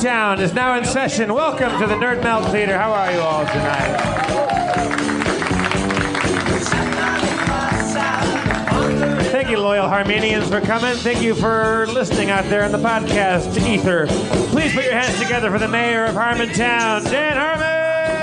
Harmontown is now in session. Welcome to the Nerd Melt Theater. How are you all tonight? Thank you, loyal Harmonians, for coming. Thank you for listening out there in the podcast ether. Please put your hands together for the mayor of Harmontown, Dan Harmon!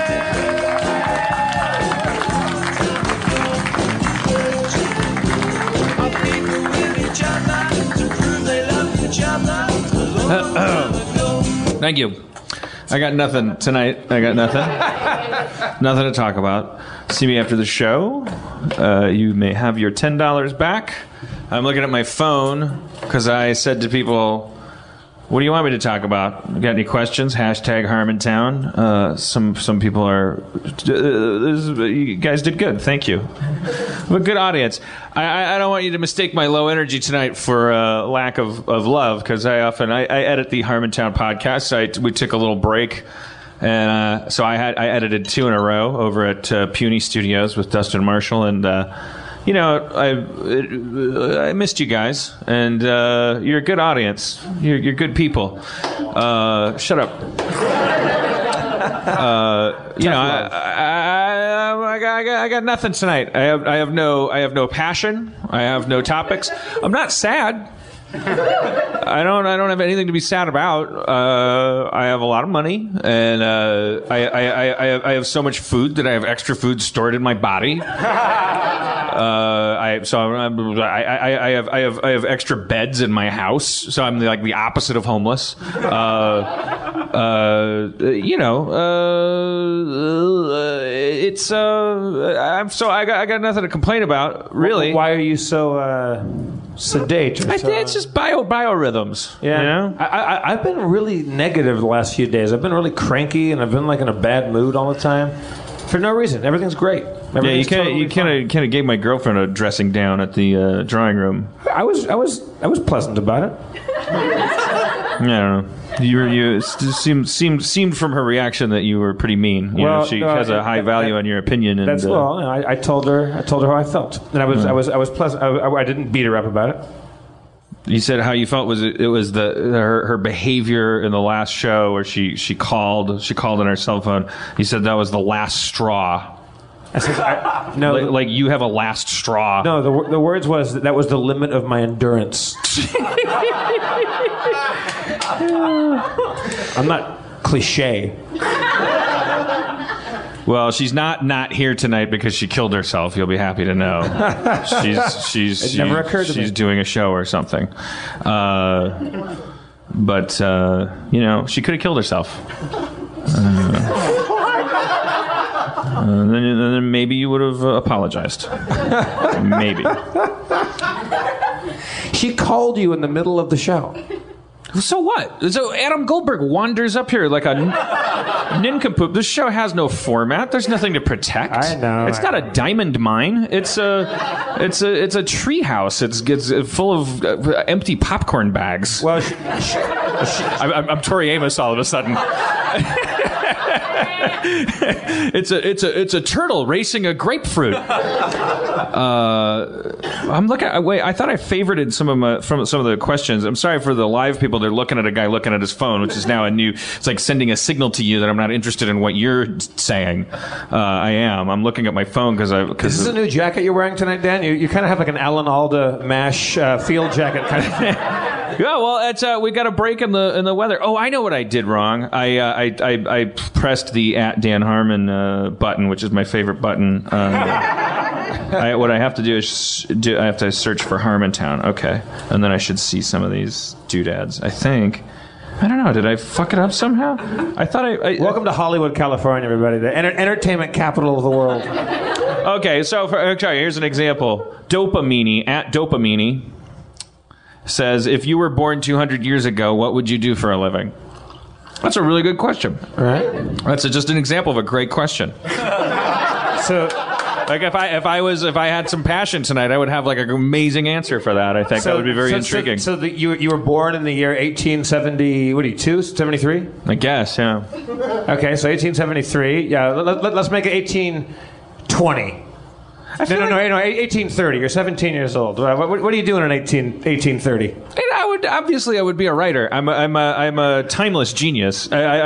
Thank you. I got nothing tonight. Nothing to talk about. See me after the show. You may have your $10 back. I'm looking at my phone because I said to people, what do you want me to talk about? Got any questions? Hashtag Harmontown. Some people are... you guys did good. Thank you. A good audience. I don't want you to mistake my low energy tonight for lack of love, because I edit the Harmontown podcast. We took a little break, and so I edited 2 in a row over at Puny Studios with Dustin Marshall, and I missed you guys, and you're a good audience. You're good people. Shut up. I got nothing tonight. I have no passion. I have no topics. I'm not sad. I don't have anything to be sad about. I have a lot of money, and I have so much food that I have extra food stored in my body. I have extra beds in my house, so I'm like the opposite of homeless. I got nothing to complain about, really. Why are you so sedate? It's just biorhythms. Yeah, you know? I've been really negative the last few days. I've been really cranky, and I've been like in a bad mood all the time for no reason. Everything's great. You kind of gave my girlfriend a dressing down at the drawing room. I was pleasant about it. I don't know. You seemed from her reaction that you were pretty mean. She has a high value on your opinion. And I told her how I felt, and I was pleasant. I didn't beat her up about it. You said how you felt was it was her behavior in the last show where she called on her cell phone. You said that was the last straw. I said, no, like you have a last straw. No, the words was that was the limit of my endurance. I'm not cliche. Well, she's not here tonight because she killed herself. You'll be happy to know. It never occurred to me. She's doing a show or something. But she could have killed herself. Then maybe you would have apologized. Maybe. She called you in the middle of the show. So what? So Adam Goldberg wanders up here like a nincompoop. This show has no format. There's nothing to protect. I know. It's not a diamond mine. It's a tree house. It's full of empty popcorn bags. Well, I'm Tori Amos all of a sudden. It's a turtle racing a grapefruit. I'm looking. Wait, I thought I favorited some of the questions. I'm sorry for the live people. They're looking at a guy looking at his phone, which is now a new. It's like sending a signal to you that I'm not interested in what you're saying. I am. I'm looking at my phone because Is this a new jacket you're wearing tonight, Dan? You kind of have like an Alan Alda MASH field jacket kind of thing. Yeah, well, it's we got a break in the weather. Oh, I know what I did wrong. I pressed the @Dan Harmon button, which is my favorite button. What I have to do is I have to search for Harmontown. Okay, and then I should see some of these doodads. I think. I don't know. Did I fuck it up somehow? I thought I Welcome to Hollywood, California, everybody. The entertainment capital of the world. Okay, so here's an example. Dopamini @Dopamini says, if you were born 200 years ago, what would you do for a living? That's a really good question. Right? That's just an example of a great question. So, like if I had some passion tonight, I would have like an amazing answer for that. I think that would be very intriguing. So you were born in the year 1870. What are you, 73? I guess, yeah. Okay, so 1873. Yeah, let's make it 1820. No, 1830. You're 17 years old. What are you doing in 1830? I I would be a writer. I'm a timeless genius.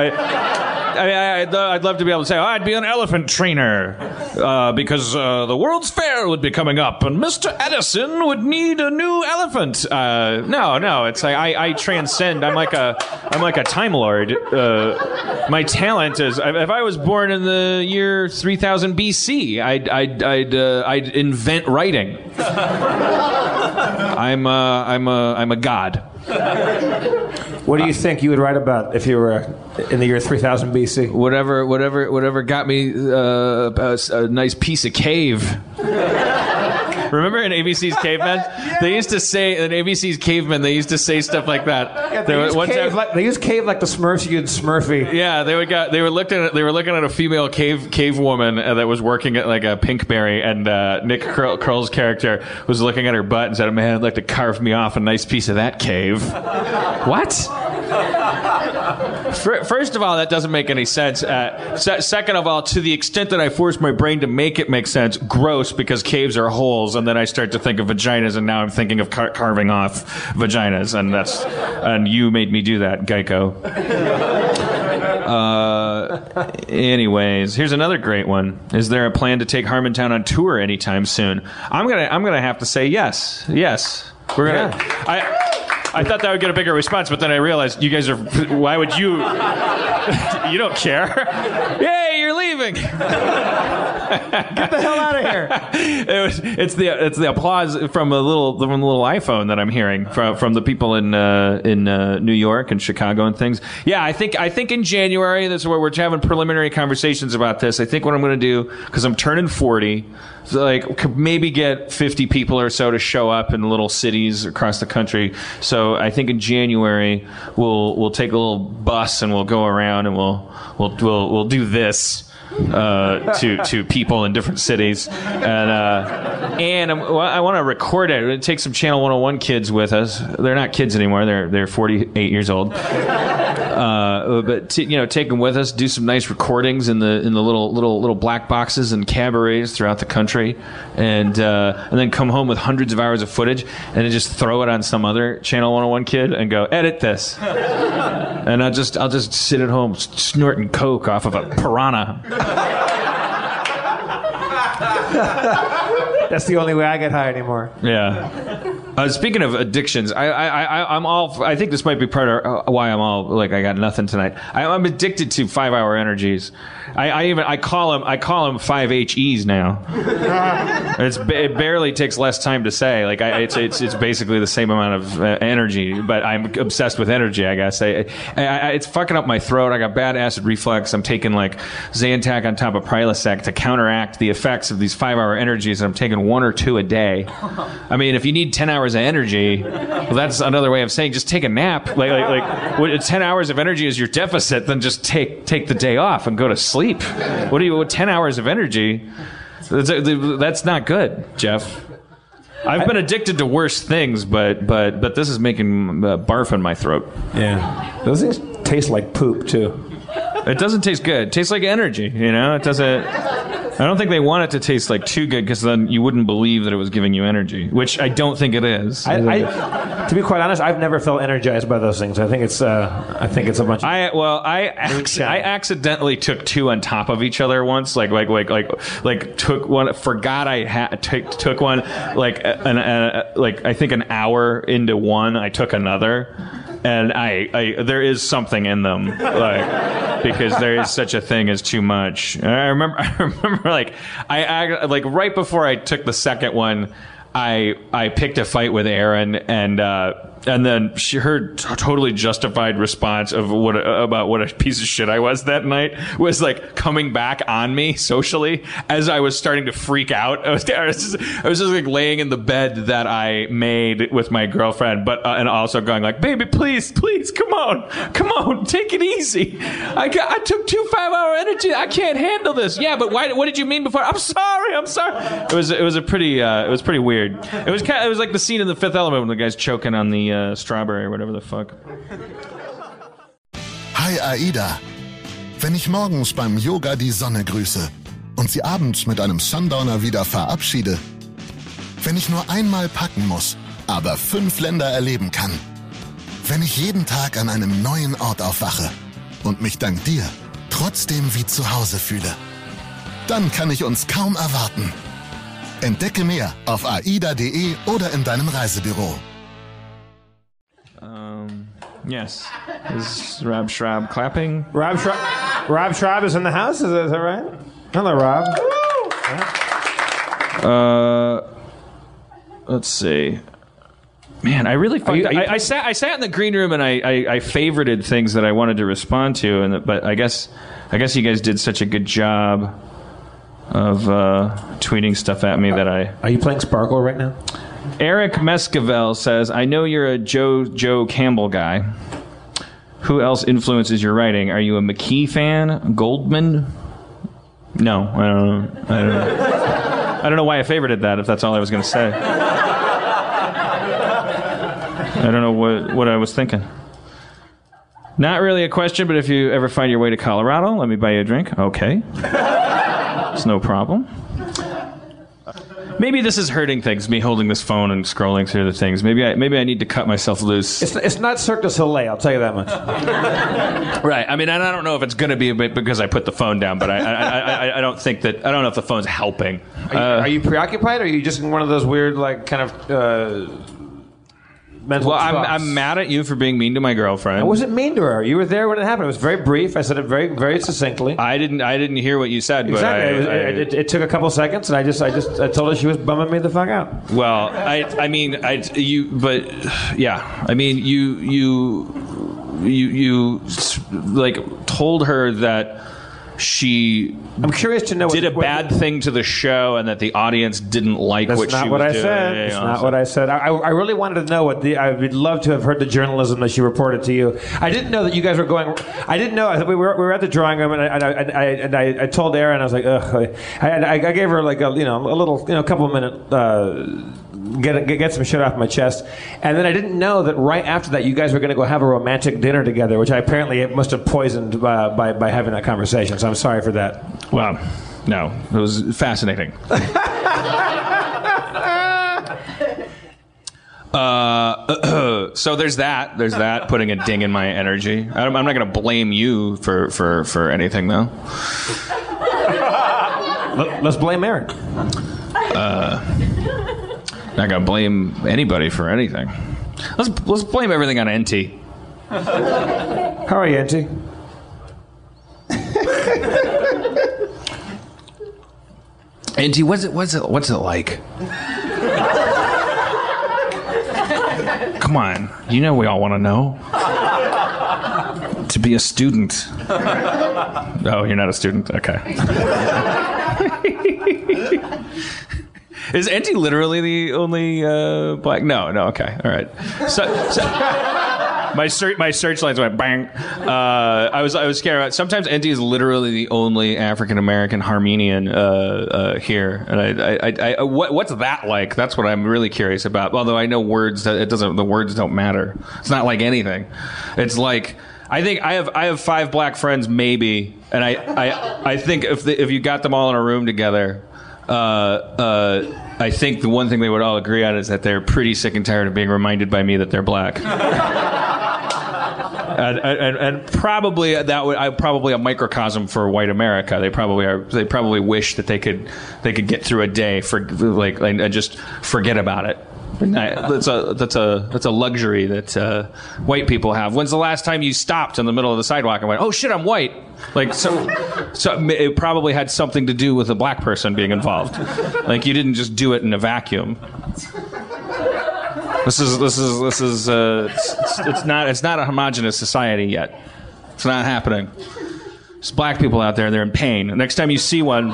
I'd love to be able to say, I'd be an elephant trainer because the World's Fair would be coming up and Mr. Edison would need a new elephant. No, it's like I transcend. I'm like a Time Lord. My talent is, if I was born in the year 3000 BC, I'd invent writing. I'm a god. What do you think you would write about if you were in the year 3000 BC? Whatever got me a nice piece of cave. Remember in ABC's Cavemen? Yeah. They used to say in ABC's Cavemen. They used to say stuff like that. Yeah, they used cave like the Smurfs used Smurfy. Yeah, they were looking at a female cave woman that was working at like a Pinkberry, and Nick Kroll's character was looking at her butt and said, "Man, I'd like to carve me off a nice piece of that cave." What? First of all, that doesn't make any sense. Second of all, to the extent that I force my brain to make it make sense, gross, because caves are holes, and then I start to think of vaginas, and now I'm thinking of carving off vaginas, and you made me do that, Geico. Anyways, here's another great one. Is there a plan to take Harmontown on tour anytime soon? I'm gonna have to say yes. We're gonna. Yeah. I thought that would get a bigger response, but then I realized you guys are. Why would you? You don't care. Yay, you're leaving. Get the hell out of here. It's the applause from the little iPhone that I'm hearing from the people in New York and Chicago and things. Yeah, I think in January, this is where we're having preliminary conversations about this. I think what I'm going to do, because I'm turning 40. So like maybe get 50 people or so to show up in little cities across the country. So I think in January we'll take a little bus and we'll go around and we'll do this to people in different cities, and I want to record it. Take some Channel 101 kids with us. They're not kids anymore. They're 48 years old. But take them with us. Do some nice recordings in the little black boxes and cabarets throughout the country, and then come home with hundreds of hours of footage, and then just throw it on some other Channel 101 kid and go, edit this, and I'll just sit at home snorting coke off of a piranha. That's the only way I get high anymore. Yeah. Speaking of addictions, I think this might be part of why I'm all like I got nothing tonight. I'm addicted to 5-hour energies. I call them 5HEs now. It barely takes less time to say. Like it's basically the same amount of energy, but I'm obsessed with energy. I gotta say, it's fucking up my throat. I got bad acid reflux. I'm taking like Zantac on top of Prilosec to counteract the effects of these 5-hour energies. And I'm taking 1 or 2 a day. I mean, if you need 10 hours of energy, well, that's another way of saying just take a nap. Like 10 hours of energy is your deficit, then just take the day off and go to sleep. What 10 hours of energy? That's not good, Jeff. I've been addicted to worse things, but this is making barf in my throat. Yeah. Those things taste like poop, too. It doesn't taste good. It tastes like energy, It doesn't... I don't think they want it to taste like too good, because then you wouldn't believe that it was giving you energy, which I don't think it is. To be quite honest, I've never felt energized by those things. I think it's a bunch of... I accidentally took 2 on top of each other once. Like took one, forgot I took one. I think an hour into one, I took another. And there is something in them, because there is such a thing as too much. I remember, right before I took the second one, I picked a fight with Erin, and then her totally justified response of about what a piece of shit I was that night was like coming back on me socially as I was starting to freak out. I was just like laying in the bed that I made with my girlfriend, and also going like, baby, please, come on, take it easy. I took 2 5-hour energy. I can't handle this. Yeah, but why? What did you mean before? I'm sorry. It was pretty weird. It was like the scene in The Fifth Element when the guy's choking on the strawberry or whatever the fuck. Hi Aida. Wenn ich morgens beim Yoga die Sonne grüße und sie abends mit einem Sundowner wieder verabschiede. Wenn ich nur einmal packen muss, aber 5 Länder erleben kann. Wenn ich jeden Tag an einem neuen Ort aufwache und mich dank dir trotzdem wie zu Hause fühle, dann kann ich uns kaum erwarten. Entdecke mehr auf aida.de oder in deinem Reisebüro. Yes. Is Rob Schraub clapping? Rob Schraub is in the house. Is that right? Hello, Rob. Let's see. Man, I really fucked up. I sat in the green room and I favorited things that I wanted to respond to, but I guess you guys did such a good job of tweeting stuff at me that I... Are you playing Sparkle right now? Eric Mescavel says, I know you're a Joe Campbell guy. Who else influences your writing? Are you a McKee fan? Goldman? No, I don't know. I don't know why I favorited that, if that's all I was going to say. I don't know what I was thinking. Not really a question, but if you ever find your way to Colorado, let me buy you a drink. Okay. It's no problem. Maybe this is hurting things, me holding this phone and scrolling through the things. Maybe I need to cut myself loose. It's not Cirque du Soleil, I'll tell you that much. Right. I mean, I don't know if it's going to be a bit because I put the phone down, but I don't think that... I don't know if the phone's helping. Are you preoccupied, or are you just in one of those weird, like, kind of... mental Well, I'm mad at you for being mean to my girlfriend. I wasn't mean to her. You were there when it happened. It was very brief. I said it very, very succinctly. I didn't hear what you said. Exactly. But it took a couple seconds, and I told her she was bumming me the fuck out. Well, I mean, you like told her that she... I'm curious to know... did a bad thing to the show and that the audience didn't like what she was doing. That's not what I said. That's not what I said. I really wanted to know what I would love to have heard the journalism that she reported to you. I didn't know that you guys were going... I didn't know. We were at the drawing room, and I told Erin, I was like, ugh. I gave her like a little couple of minute... Get some shit off my chest, and then I didn't know that right after that you guys were going to go have a romantic dinner together, which I apparently must have poisoned by having that conversation. So I'm sorry for that. Well, no, it was fascinating. So there's that putting a ding in my energy. I'm not going to blame you for anything though. Let's blame Erin. Not gonna blame anybody for anything. Let's blame everything on NT. How are you, NT? NT, what's it like? Come on, you know we all want to know. To be a student. Oh, you're not a student? Okay. Is NT literally the only black? No. Okay, all right. So my searchlights went bang. I was scared about. Sometimes NT is literally the only African American Armenian here, and I what's that like? That's what I'm really curious about. Although I know words, the words don't matter. It's not like anything. It's like. I think I have 5 black friends maybe, and I think if you got them all in a room together. I think the one thing they would all agree on is that they're pretty sick and tired of being reminded by me that they're black. and probably I'm probably a microcosm for white America. They probably wish that they could get through a day and just forget about it. That's a luxury that white people have. When's the last time you stopped in the middle of the sidewalk and went, "Oh shit, I'm white"? Like so it probably had something to do with a black person being involved. Like you didn't just do it in a vacuum. This is it's not a homogenous society yet. It's not happening. There's black people out there. They're in pain. Next time you see one,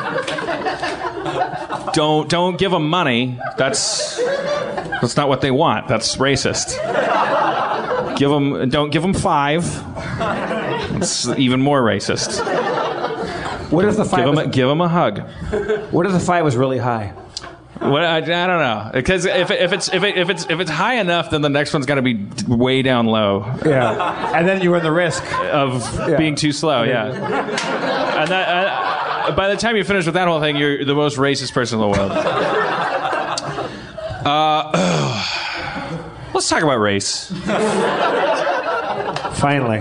don't give them money. That's not what they want. That's racist. Don't give them 5. It's even more racist. What if the 5 give them a hug? What if the 5 was really high? What I don't know, because if it's high enough, then the next one's got to be way down low. Yeah, and then you run the risk of being too slow. Yeah, and that by the time you finish with that whole thing, you're the most racist person in the world. Let's talk about race. Finally.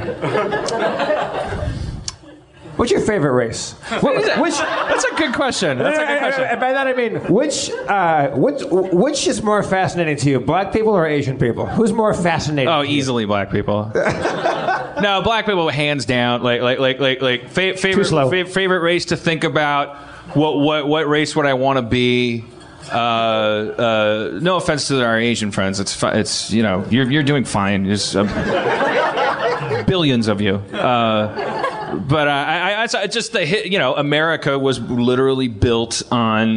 What's your favorite race? That's a good question. And by that I mean, which is more fascinating to you, black people or Asian people? Who's more fascinating? Oh, easily black people. No, black people, hands down. Favorite race to think about. What race would I want to be? No offense to our Asian friends. It's you're doing fine. There's billions of you. But I just America was literally built on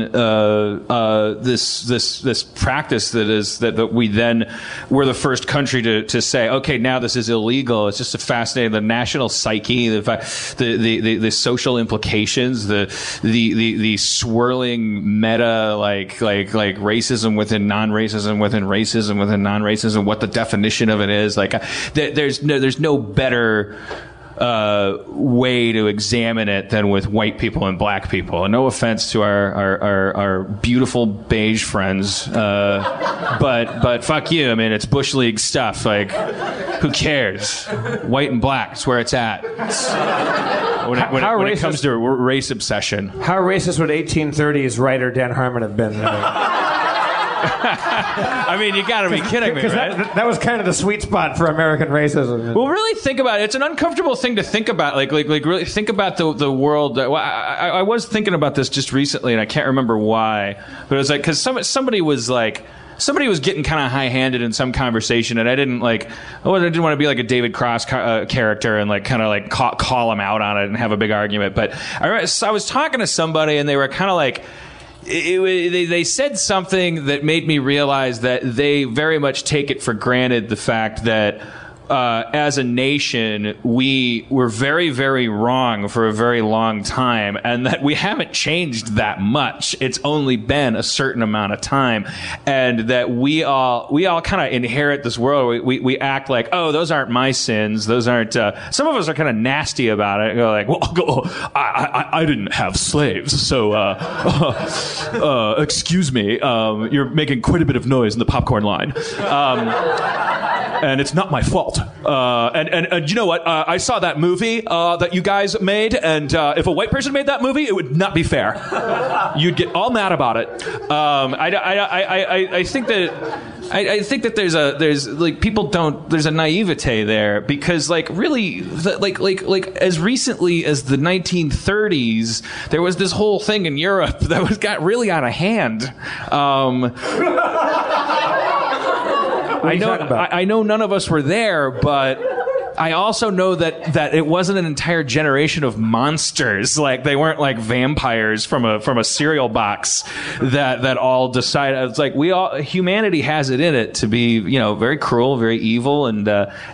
this practice that we then were the first country to say, okay, now this is illegal. It's just fascinating, the national psyche, the social implications, the swirling meta like racism within non-racism within racism within non-racism, what the definition of it is. There's no better way to examine it than with white people and black people. And no offense to our beautiful beige friends, but fuck you. I mean, it's Bush League stuff. Like, who cares? White and black, it's where it's at. When it comes to race obsession. How racist would 1830s writer Dan Harmon have been? I mean, you gotta be kidding me, right? That was kind of the sweet spot for American racism. Well, really think about it. It's an uncomfortable thing to think about. Like really think about the world. I was thinking about this just recently, and I can't remember why. But it was like, because somebody was getting kind of high-handed in some conversation, and I didn't want to be like a David Cross character and call him out on it and have a big argument. But I was talking to somebody, and they were kind of like. They said something that made me realize that they very much take it for granted the fact that as a nation, we were very, very wrong for a very long time, and that we haven't changed that much. It's only been a certain amount of time, and that we all kind of inherit this world. We act like, oh, those aren't my sins. Those aren't. Some of us are kind of nasty about it. Go like, well, I didn't have slaves, so excuse me. You're making quite a bit of noise in the popcorn line. And it's not my fault. And you know what? I saw that movie that you guys made, and if a white person made that movie, it would not be fair. You'd get all mad about it. I think that there's a naivete there, because really as recently as the 1930s, there was this whole thing in Europe that got really out of hand. I know none of us were there, but I also know that it wasn't an entire generation of monsters. Like, they weren't like vampires from a cereal box that all decided. It's like humanity has it in it to be, very cruel, very evil, and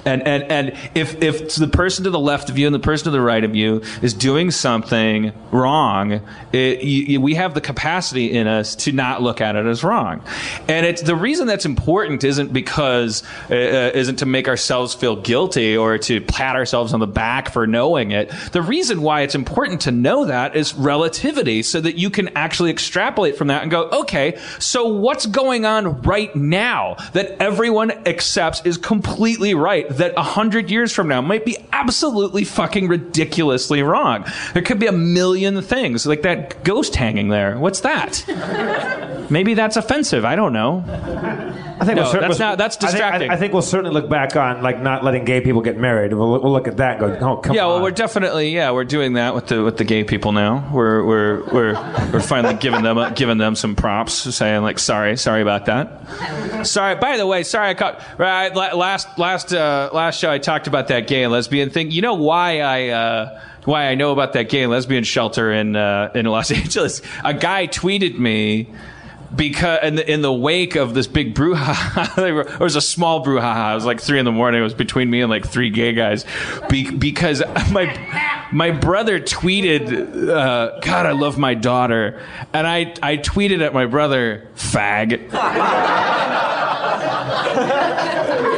if the person to the left of you and the person to the right of you is doing something wrong, we have the capacity in us to not look at it as wrong. And it's the reason that's important isn't to make ourselves feel guilty or to pat ourselves on the back for knowing it. The reason why it's important to know that is relativity, so that you can actually extrapolate from that and go, okay, so what's going on right now that everyone accepts is completely right, that 100 years from now might be absolutely fucking ridiculously wrong? There could be a million things, like that ghost hanging there. What's that? Maybe that's offensive. I don't know. I think that's distracting. I think we'll certainly look back on not letting gay people get married. We'll look at that and go, oh, come on. Yeah, well, we're definitely we're doing that with the gay people now. We're finally giving them some props, saying like sorry about that. Sorry. By the way, sorry I caught last show I talked about that gay and lesbian thing. You know why I know about that gay and lesbian shelter in Los Angeles? A guy tweeted me. Because in the wake of this big brouhaha, there was a small brouhaha. It was like 3 a.m. It was between me and like 3 gay guys. Because my brother tweeted, God, I love my daughter. And I tweeted at my brother, fag.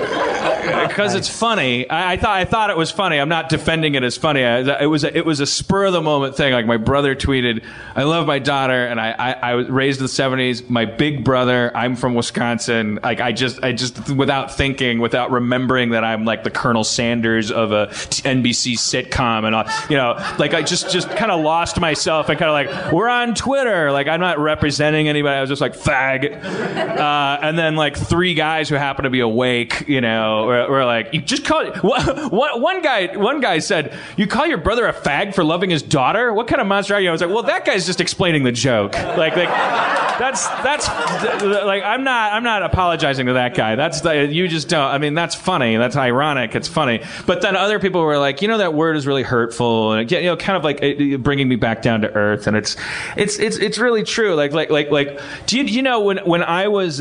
because it's funny. I thought it was funny. I'm not defending it as funny. It was a spur of the moment thing. Like my brother tweeted, "I love my daughter," and I was raised in the '70s. My big brother, I'm from Wisconsin. Like I just without thinking, without remembering that I'm like the Colonel Sanders of a NBC sitcom, and like I just kind of lost myself and kind of like, we're on Twitter. Like I'm not representing anybody. I was just like fag, and then like three guys who happen to be awake, were like, you just call it. One guy said, "You call your brother a fag for loving his daughter? What kind of monster are you?" I was like, well, that guy's just explaining the joke. Like that's like I'm not apologizing to that guy. You just don't. I mean, that's funny. That's ironic. It's funny. But then other people were like, that word is really hurtful, and kind of like bringing me back down to earth. And it's really true. Like do you know when I was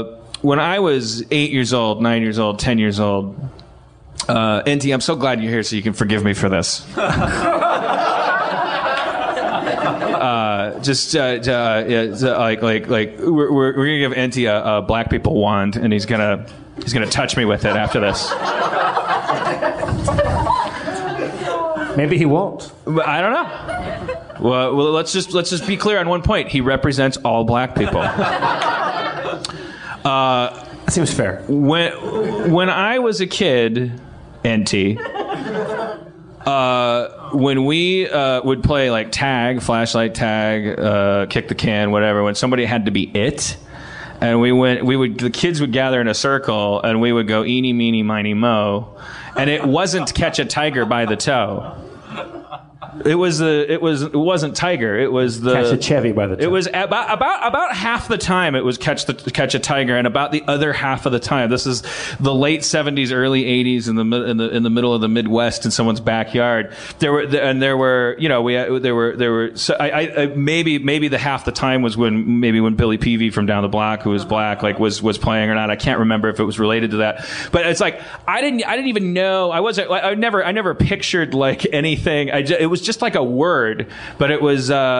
8 years old, 9 years old, 10 years old, NT, I'm so glad you're here so you can forgive me for this. We're gonna give NT a black people wand, and he's gonna touch me with it after this. Maybe he won't. I don't know. Well, let's just be clear on one point. He represents all black people. Seems fair. When I was a kid, NT, when we would play like tag, flashlight tag, kick the can, whatever, when somebody had to be it, and the kids would gather in a circle and we would go eeny, meeny, miny, mo, and it wasn't catch a tiger by the toe. It wasn't tiger. It was the catch a Chevy by the toe. It was about half the time it was catch a tiger, and about the other half of the time, this is the late '70s, early '80s in the middle of the Midwest in someone's backyard. Maybe the half the time was when Billy Peavy from down the block, who was black, like was playing or not. I can't remember if it was related to that, but it's like I didn't even know. I never pictured like anything. It was just like a word, but I'm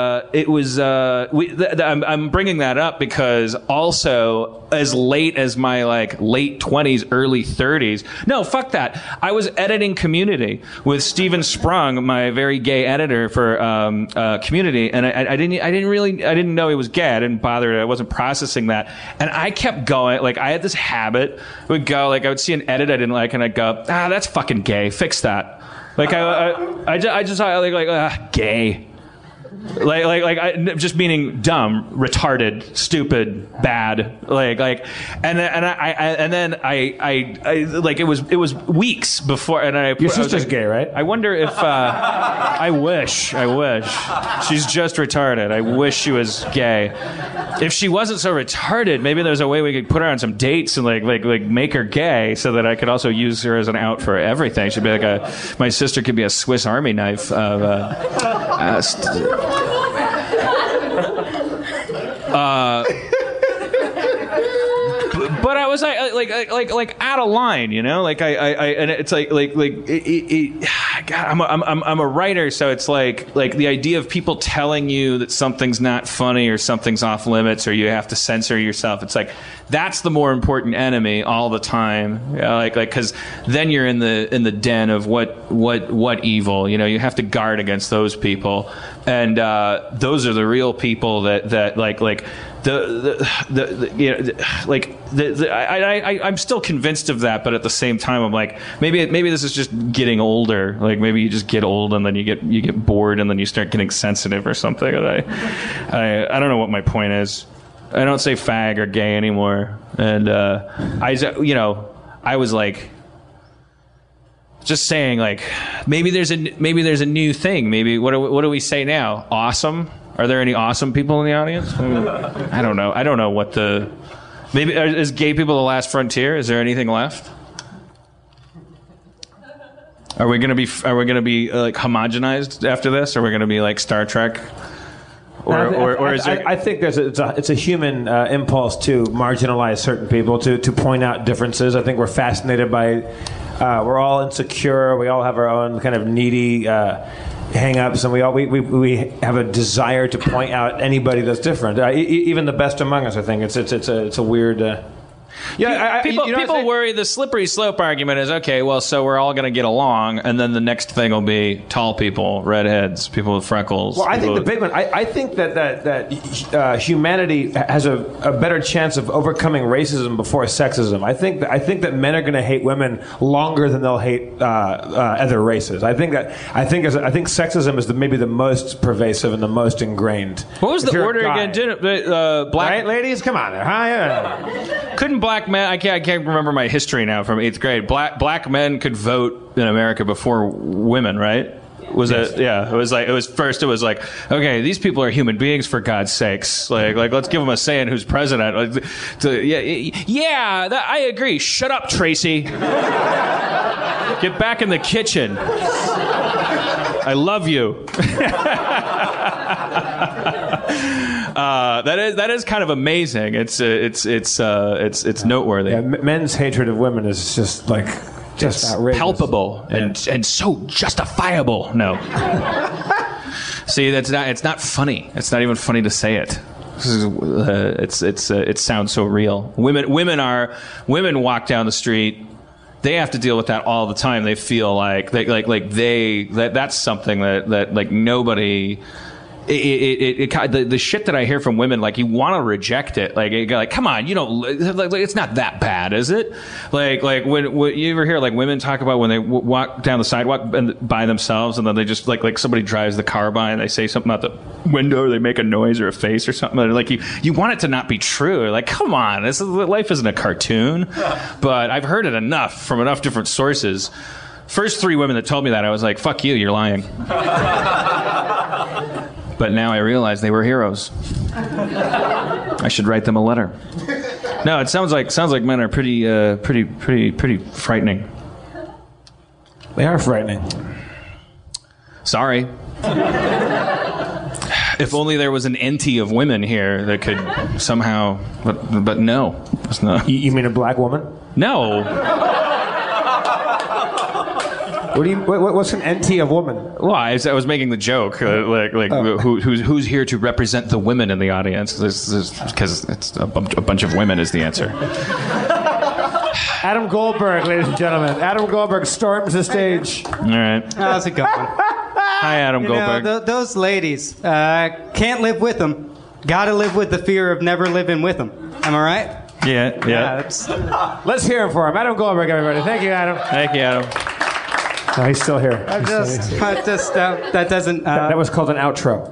bringing that up because also as late as my like late 20s, early 30s. No, fuck that. I was editing Community with Steven Sprung, my very gay editor for Community, and I didn't know he was gay. I didn't bother. I wasn't processing that, and I kept going. Like I had this habit. I would see an edit I didn't like, and I'd go, that's fucking gay. Fix that. Like I just gay, like just meaning dumb, retarded, stupid, bad, and then I like it was weeks before, and your sister's gay, right? I wonder if I wish she's just retarded. I wish she was gay. If she wasn't so retarded, maybe there's a way we could put her on some dates and like make her gay, so that I could also use her as an out for everything. She'd be like my sister could be a Swiss Army knife of. But I was like out of line, like I and it's like God, I'm a writer, so it's like the idea of people telling you that something's not funny or something's off limits or you have to censor yourself. It's like that's the more important enemy all the time, because then you're in the den of what evil, you have to guard against those people, and those are the real people that I'm still convinced of that, but at the same time, I'm like, maybe this is just getting older. Like maybe you just get old and then you get bored and then you start getting sensitive or something. And I don't know what my point is. I don't say fag or gay anymore. And I was like, just saying like maybe there's a new thing. Maybe what do we say now? Awesome. Are there any awesome people in the audience? I don't know. I don't know what maybe is gay people the last frontier? Is there anything left? Are we gonna be like homogenized after this? Are we gonna be like Star Trek? Or is there... I think it's a human impulse to marginalize certain people, to point out differences. I think we're fascinated by. We're all insecure. We all have our own kind of needy. Hang-ups, and we have a desire to point out anybody that's different, even the best among us. I think it's a weird Yeah, people worry the slippery slope argument is, okay, well, so we're all going to get along, and then the next thing will be tall people, redheads, people with freckles. Well, I think the big one, I think that humanity has a better chance of overcoming racism before sexism. I think that men are going to hate women longer than they'll hate other races. I think sexism is maybe the most pervasive and the most ingrained. What was the order again? Black right, ladies, come on there. Huh? Couldn't black men? I can't remember my history now from 8th grade. Black men could vote in America before women, right? Was yes. It? Yeah. It was like, okay, these people are human beings, for God's sakes. Like let's give them a say in who's president. I agree. Shut up, Tracy. Get back in the kitchen. I love you. That is kind of amazing. It's noteworthy. Yeah, men's hatred of women is just outrageous. Palpable and so justifiable. No. See, it's not funny. It's not even funny to say it. It sounds so real. Women walk down the street. They have to deal with that all the time. They feel like that's something that like nobody. The shit that I hear from women, like, you want to reject it. Like, come on, it's not that bad, is it? Like when you ever hear like women talk about when they walk down the sidewalk by themselves, and then they just like somebody drives the car by and they say something out the window, or they make a noise or a face or something. Like you want it to not be true. Like, come on, life isn't a cartoon. But I've heard it enough from enough different sources. First 3 women that told me that, I was like, fuck you, you're lying. But now I realize they were heroes. I should write them a letter. No, it sounds like men are pretty frightening. They are frightening. Sorry. If only there was an entity of women here that could somehow, but no. It's not. You mean a black woman? No. What's an NT of woman? Well, I was making the joke, who's here to represent the women in the audience? Because it's a bunch of women is the answer. Adam Goldberg, ladies and gentlemen. Adam Goldberg storms the stage. All right. How's it going? Hi, Adam Goldberg. Those ladies, can't live with them. Gotta live with the fear of never living with them. Am I right? Yeah. Let's hear him for him. Adam Goldberg, everybody. Thank you, Adam. Thank you, Adam. No, he's still here. That doesn't. That was called an outro.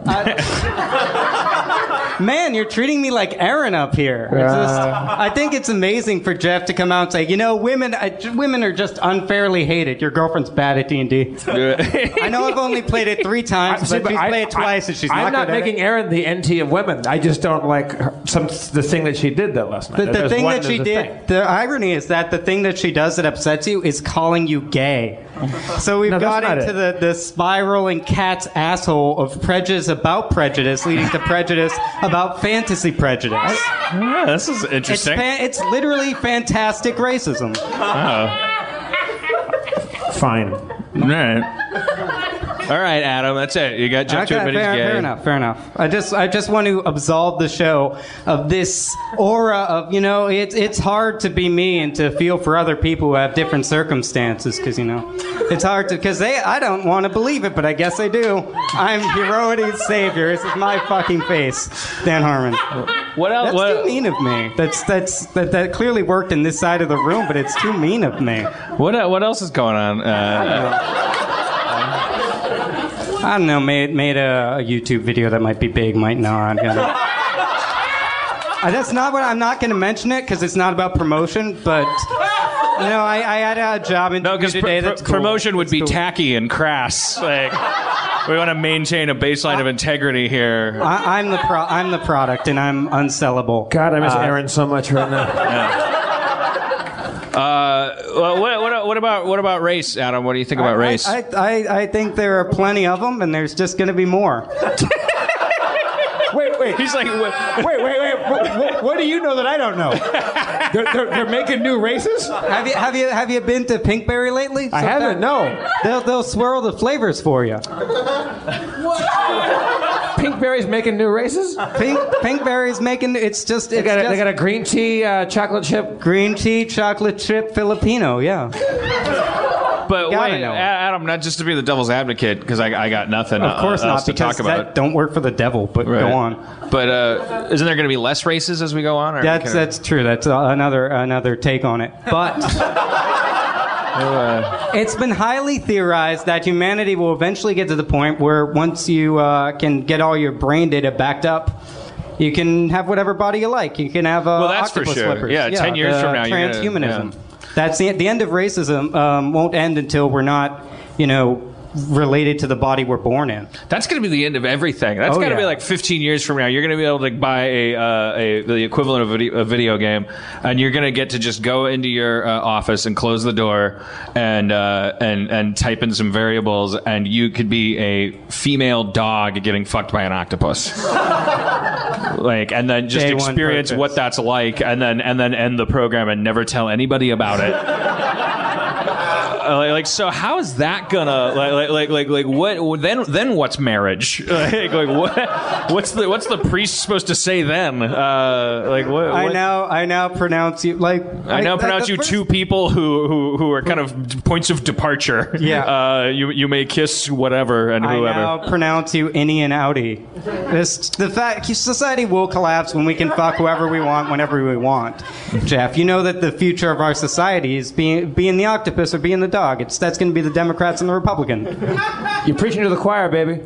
Man, you're treating me like Aaron up here. I think it's amazing for Jeff to come out and say, women are just unfairly hated. Your girlfriend's bad at D&D. I know I've only played it 3 times, but she's played it twice, and she's not good at it. I'm not making Aaron the NT of women. I just don't like the thing that she did that last night. The thing that she did, the irony is that the thing that she does that upsets you is calling you gay. So we've got into the spiraling cat's asshole of prejudice about prejudice, leading to prejudice about fantasy prejudice. Yeah, this is interesting. It's literally fantastic racism. Oh. Fine. All right, Adam, that's it. You got Jeff to admit he's gay. Fair enough. I just want to absolve the show of this aura of, it's hard to be me and to feel for other people who have different circumstances, because, it's hard to, because I don't want to believe it, but I guess I do. I'm Heroides Savior. This is my fucking face. Dan Harmon. What else? That's too mean of me. That clearly worked in this side of the room, but it's too mean of me. What else is going on? I don't know, made a YouTube video that might be big, might not. That's not what I'm not going to mention it because it's not about promotion, but I had a job interview today that's cool. Promotion would be tacky and crass. Like, we want to maintain a baseline of integrity here. I'm the product, and I'm unsellable. God, I miss Aaron so much right now. Yeah. What about race, Adam? What do you think about race? I think there are plenty of them, and there's just going to be more. Wait. He's like, wait. What do you know that I don't know? They're making new races? Have you been to Pinkberry lately? I haven't. No. They'll swirl the flavors for you. Pinkberry's making new races? Pinkberry's making. They got a green tea chocolate chip. Green tea chocolate chip Filipino. Yeah. But wait, Adam, not just to be the devil's advocate, because I got nothing. Of course not, to talk about. That don't work for the devil. But right. Go on. But isn't there going to be less races as we go on? Or that's true. That's another take on it. But it's been highly theorized that humanity will eventually get to the point where once you can get all your brain data backed up, you can have whatever body you like. You can have that's octopus for sure. flippers. Yeah, 10 years from now, transhumanism. That's the end of racism. Won't end until we're not, related to the body we're born in. That's going to be the end of everything. That's got to be like 15 years from now. You're going to be able to buy the equivalent of a video game, and you're going to get to just go into your office and close the door and type in some variables, and you could be a female dog getting fucked by an octopus. And then just experience what that's like, and then end the program and never tell anybody about it. So how is that gonna what then what's marriage? What's the priest supposed to say then? What? I now pronounce you you two people who are kind of points of departure. Yeah. You may kiss whatever and whoever. I now pronounce you innie and outie. The fact society will collapse when we can fuck whoever we want whenever we want. Jeff, you know that the future of our society is being the octopus or being the dog. That's going to be the Democrats and the Republican. You're preaching to the choir, baby.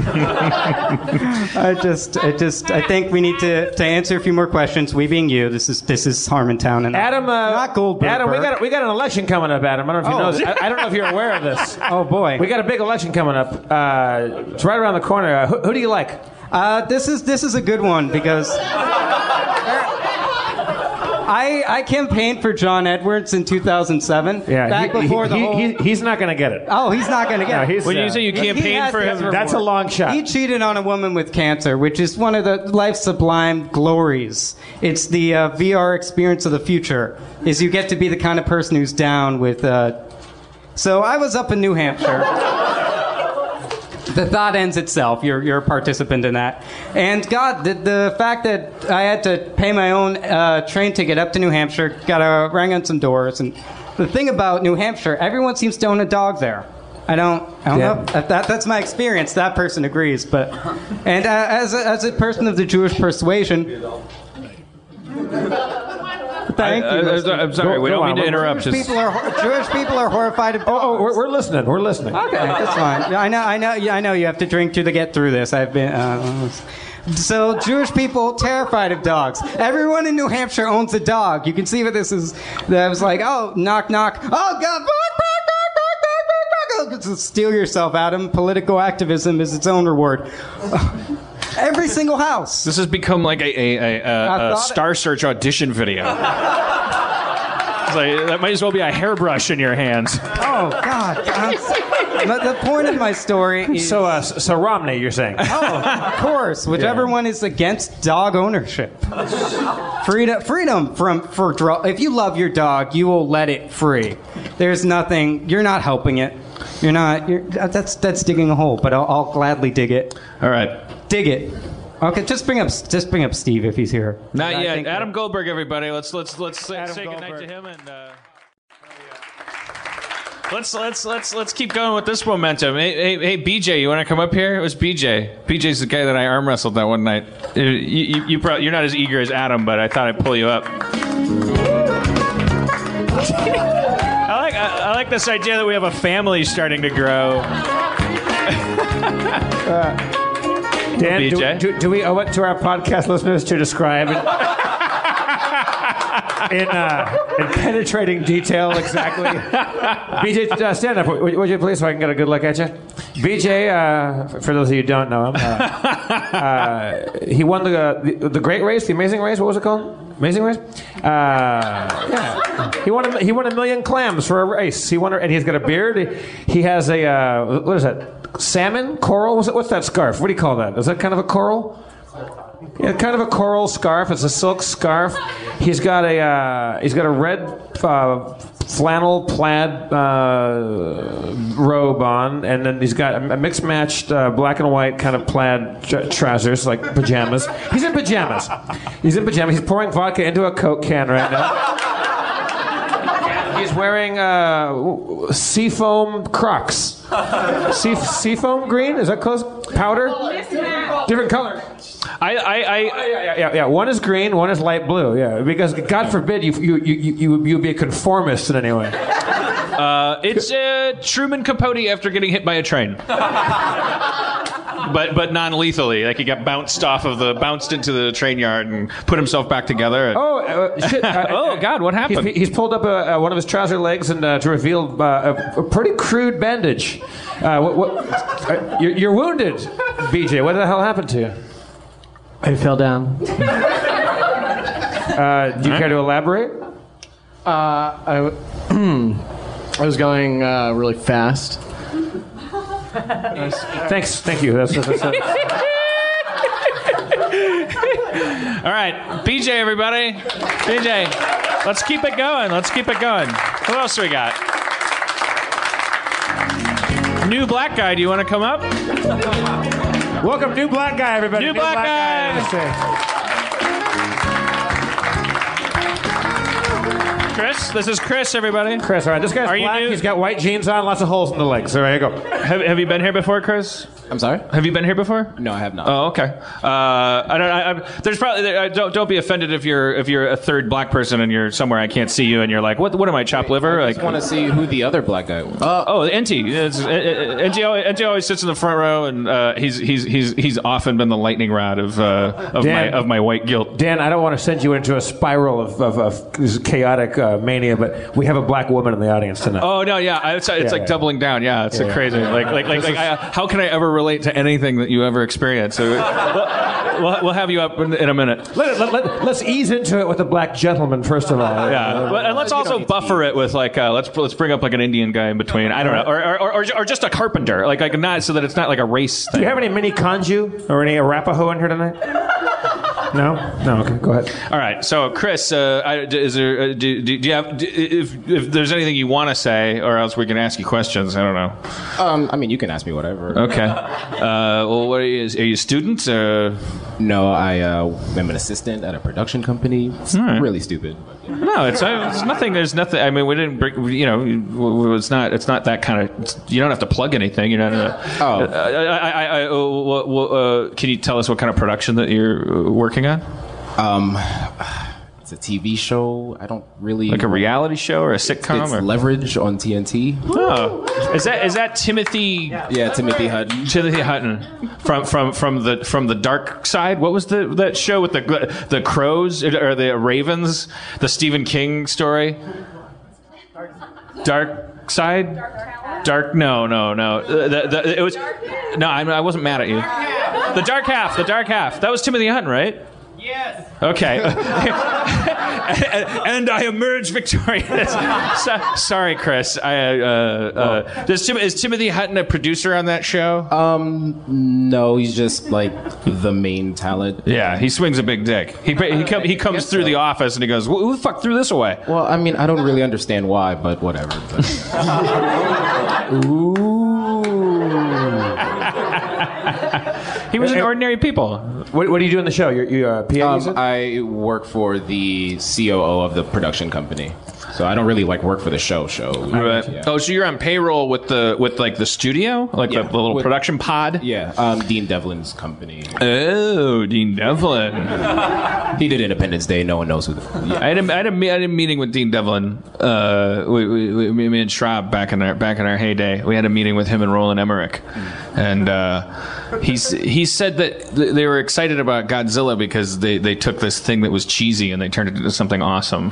I think we need to answer a few more questions. We being you, this is Harmontown and Adam. Not Goldberg. Adam, we got an election coming up, Adam. I don't know if you know this. I don't know if you're aware of this. Oh boy, we got a big election coming up. It's right around the corner. Who do you like? This is a good one because. I campaigned for John Edwards in 2007. Yeah, back before he's not going to get it. Oh, he's not going to get it. When you say you campaigned for him, that's a long shot. He cheated on a woman with cancer, which is one of the life's sublime glories. It's the VR experience of the future. Is you get to be the kind of person who's down with. So I was up in New Hampshire. The thought ends itself. You're a participant in that. And God, the fact that I had to pay my own train ticket up to New Hampshire, rang on some doors. And the thing about New Hampshire, everyone seems to own a dog there. I don't know. That's my experience. That person agrees. And as a person of the Jewish persuasion. Thank you. I'm sorry, we don't mean to interrupt. Jewish people are horrified of dogs. We're listening. We're listening. Okay, that's fine. I know. You have to drink to get through this. I've been. So Jewish people terrified of dogs. Everyone in New Hampshire owns a dog. You can see what this is. I was like, oh, knock, knock. Oh God. Steal yourself, Adam. Political activism is its own reward. Every single house. This has become like a Star Search audition video. That might as well be a hairbrush in your hands. Oh, God. The point of my story is... So Romney, you're saying? Oh, of course. Whichever one is against dog ownership. Freedom if you love your dog, you will let it free. There's nothing... You're not helping it. That's digging a hole, but I'll gladly dig it. All right. Dig it. Okay, just bring up Steve if he's here. Not yet. Adam Goldberg, everybody. Let's say goodnight to him and let's keep going with this momentum. Hey, BJ, you want to come up here? It was BJ. BJ's the guy that I arm wrestled that one night. You're not as eager as Adam, but I thought I'd pull you up. I like this idea that we have a family starting to grow. Dan, do we owe it to our podcast listeners to describe in penetrating detail exactly? BJ, stand up, would you please, so I can get a good look at you? BJ, for those of you who don't know him, he won the Great Race, the Amazing Race. What was it called? Amazing Race? Yeah. He won $1 million clams for a race. He won, and he's got a beard. He has what is that? Salmon? Coral? What's that scarf? What do you call that? Is that kind of a coral? Yeah, kind of a coral scarf. It's a silk scarf. He's got a red flannel plaid robe on, and then he's got a mixed matched black and white kind of plaid trousers, like pajamas. He's in pajamas. He's pouring vodka into a Coke can right now. He's wearing seafoam Crocs. Seafoam green? Is that close? Powder? Different color. Yeah. One is green, one is light blue. Yeah, because God forbid you be a conformist in any way. It's Truman Capote after getting hit by a train. But non-lethally. Like he got bounced into the train yard and put himself back together. Shit! Oh God, what happened? He's pulled up one of his trouser legs and to reveal a pretty crude bandage. You're wounded, BJ. What the hell happened to you? I fell down. Do you care to elaborate? I was going really fast. Thank you. That's All right, BJ, everybody. BJ, let's keep it going. What else do we got? New black guy, do you want to come up? Welcome, new black guy, everybody. New black guy. Chris, this is Chris, everybody. Chris, all right. This guy's black. He's got white jeans on, lots of holes in the legs. All right, here you go. Have you been here before, Chris? I'm sorry? Have you been here before? No, I have not. Oh, okay. There's probably don't be offended if you're a third black person and you're somewhere I can't see you and you're like, what am I, chopped liver? I just want to see who the other black guy was. NT. NT always sits in the front row, and he's often been the lightning rod of my white guilt. Dan, I don't want to send you into a spiral of this chaotic mania, but we have a black woman in the audience tonight. Oh no, yeah, it's like doubling down. Yeah, it's crazy. How can I ever relate to anything that you ever experienced? So we'll have you up in a minute. Let's ease into it with a black gentleman first of all. Yeah, and let's also buffer it with let's bring up like an Indian guy in between. I don't know, or just a carpenter, like not so that it's not like a race thing. Do you have any mini Kanju or any Arapaho in here tonight? No. Okay, go ahead. All right. So, Chris, is there? Do you have? If there's anything you want to say, or else we can ask you questions. I don't know. I mean, you can ask me whatever. Okay. Well, what are you a student? No, I am an assistant at a production company. It's really stupid. No, it's nothing. There's nothing. I mean, we didn't bring. It's not that kind of. You don't have to plug anything. You're not. Can you tell us what kind of production that you're working on? It's a TV show. I don't really like a reality show or a sitcom. It's Leverage on TNT. Oh, is that Timothy? Yeah, Timothy Hutton. Timothy Hutton from the Dark Side. What was that show with the crows or the ravens? The Stephen King story. Dark Side. Dark. No. It was. No, I wasn't mad at you. The Dark Half. That was Timothy Hutton, right? Yes. Okay. and I emerge victorious. Sorry, Chris. Is Timothy Hutton a producer on that show? No, he's just like the main talent. Yeah, he swings a big dick. He comes through the office and he goes, "Who the fuck threw this away?" Well, I mean, I don't really understand why, but whatever. Ooh. He was an ordinary people. What do you do in the show? You're a PA? I work for the COO of the production company, so I don't really work for the show. Right. Yeah. Oh, so you're on payroll with the studio, the little production pod? Yeah, Dean Devlin's company. Oh, Dean Devlin. He did Independence Day. No one knows who. I had a meeting with Dean Devlin. Me and Schraub back in our heyday. We had a meeting with him and Roland Emmerich, and he said that they were excited about Godzilla because they took this thing that was cheesy and they turned it into something awesome.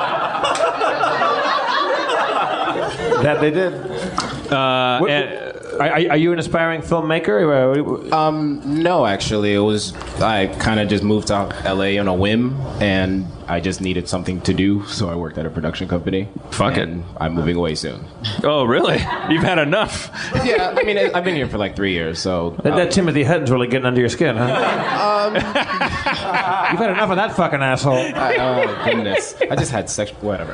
That they did. Are you an aspiring filmmaker? No, actually, I kind of just moved to LA on a whim, and I just needed something to do, so I worked at a production company. Fuck it. I'm moving away soon. Oh, really? You've had enough. Yeah, I mean, I've been here for like 3 years, so... That Timothy Hutton's really getting under your skin, huh? You've had enough of that fucking asshole. Oh, goodness. I just had sex... Whatever.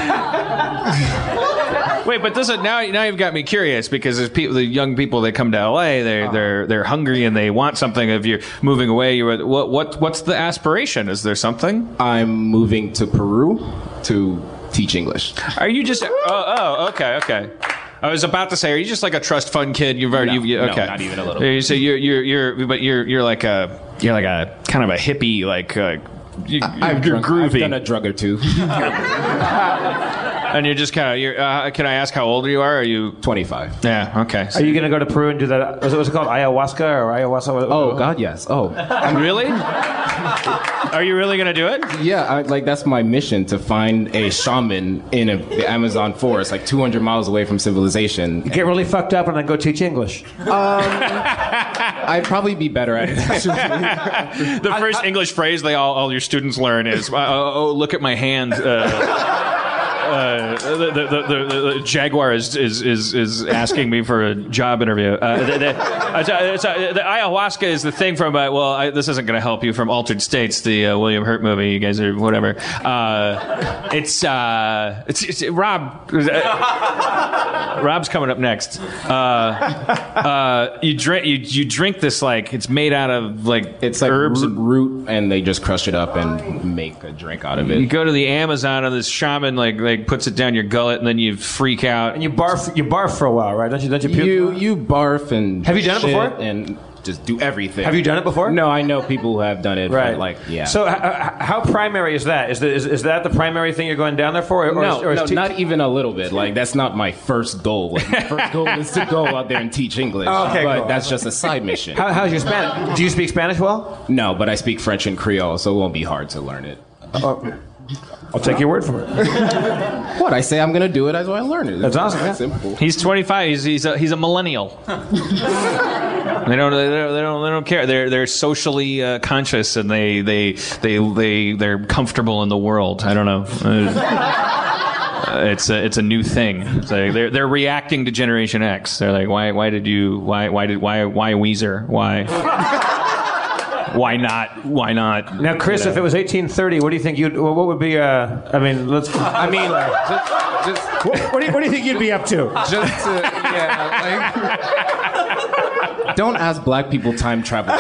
Wait, but now you've got me curious, because there's the young people that come to LA, they're hungry and they want something. If you're moving away, what's the aspiration? Is there something? I'm moving to Peru to teach English. Are you just... Oh, okay. I was about to say, are you just like a trust fund kid? No, not even a little. So you're like a kind of a hippie, like you're groovy. I've done a drug or two. And you're just kind of... can I ask how old you are? Are you 25? Yeah. Okay. Are you going to go to Peru and do that? Was it called ayahuasca or ayahuasca? Oh God, yes. Oh, really? Are you really going to do it? Yeah, that's my mission, to find a shaman in the Amazon forest, like 200 miles away from civilization. Get really fucked up and then go teach English. I'd probably be better at it, actually. The first English phrase all your students learn is, "Oh, look at my hand." The Jaguar is asking me for a job interview. The ayahuasca is the thing from this isn't going to help you, from Altered States, the William Hurt movie. You guys are whatever. It's Rob. Rob's coming up next. You drink this, like, it's made out of it's like herbs and root, and they just crush it up and make a drink out of it. You go to the Amazon, and this shaman like puts it down your gullet, and then you freak out. And you barf for a while, right? Don't you puke? You barf and have you done it before? And just do everything. Have you done it before? No, I know people who have done it. Right. But yeah. So how primary is that? Is that the primary thing you're going down there for? No, not even a little bit. Like, that's not my first goal. Like, my first goal is to go out there and teach English. Oh, okay, but cool. That's just a side mission. How's your Spanish? Do you speak Spanish well? No, but I speak French and Creole, so it won't be hard to learn it. I'll take your word for it. What? I say I'm going to do it, that's why I learn it. That's awesome. Yeah. Simple. He's 25. He's a millennial. They don't care. They're socially conscious, and they're comfortable in the world. I don't know. It's a new thing. It's like they're reacting to Generation X. They're like, why Weezer? Why not? Now, Chris, if it was 1830, what do you think what would be? What do you think you'd be up to? Don't ask black people time travel.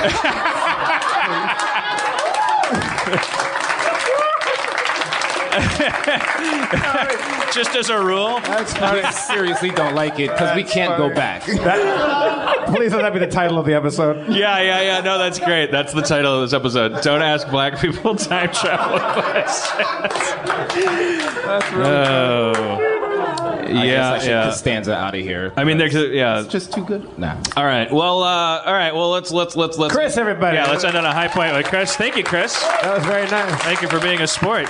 Just as a rule. I seriously don't like it, because we can't go back. Please let that be the title of the episode. Yeah. No, that's great. That's the title of this episode. Don't ask black people time travel questions. That's really I guess I should Costanza out of here. I mean, it's just too good. Nah. All right. Well, let's Chris, everybody. Yeah, let's end on a high point with Chris. Thank you, Chris. That was very nice. Thank you for being a sport.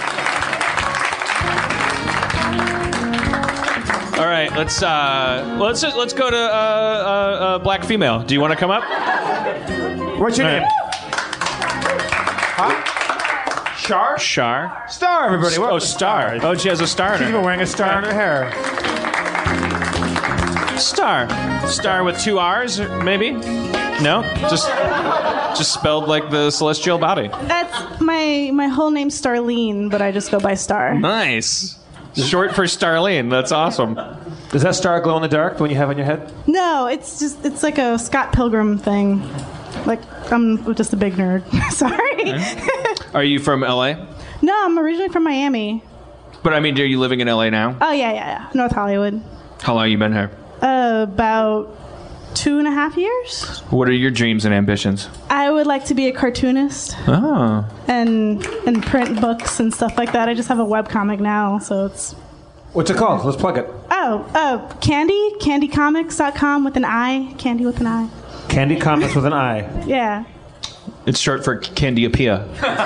All right, let's go to black female. Do you want to come up? What's your name? Huh? Shar? Shar. Star, everybody. Star. Oh, she has a star in She's her. even wearing a star in her hair. Star. Star with 2 R's, maybe? No? Just spelled like the celestial body. That's my whole name's Starlene, but I just go by Star. Nice. Short for Starlene. That's awesome. Does that star glow in the dark, the one you have on your head? No, it's like a Scott Pilgrim thing. Like, I'm just a big nerd. Sorry. Are you from LA? No, I'm originally from Miami. But I mean, are you living in LA now? Oh, yeah. North Hollywood. How long have you been here? About 2.5 years. What are your dreams and ambitions? I would like to be a cartoonist. Oh. And print books and stuff like that. I just have a webcomic now, so it's... What's it called? Let's plug it. Candycomics.com with an I. Candy with an I. Candy Comics with an I. Yeah. It's short for Candyapia.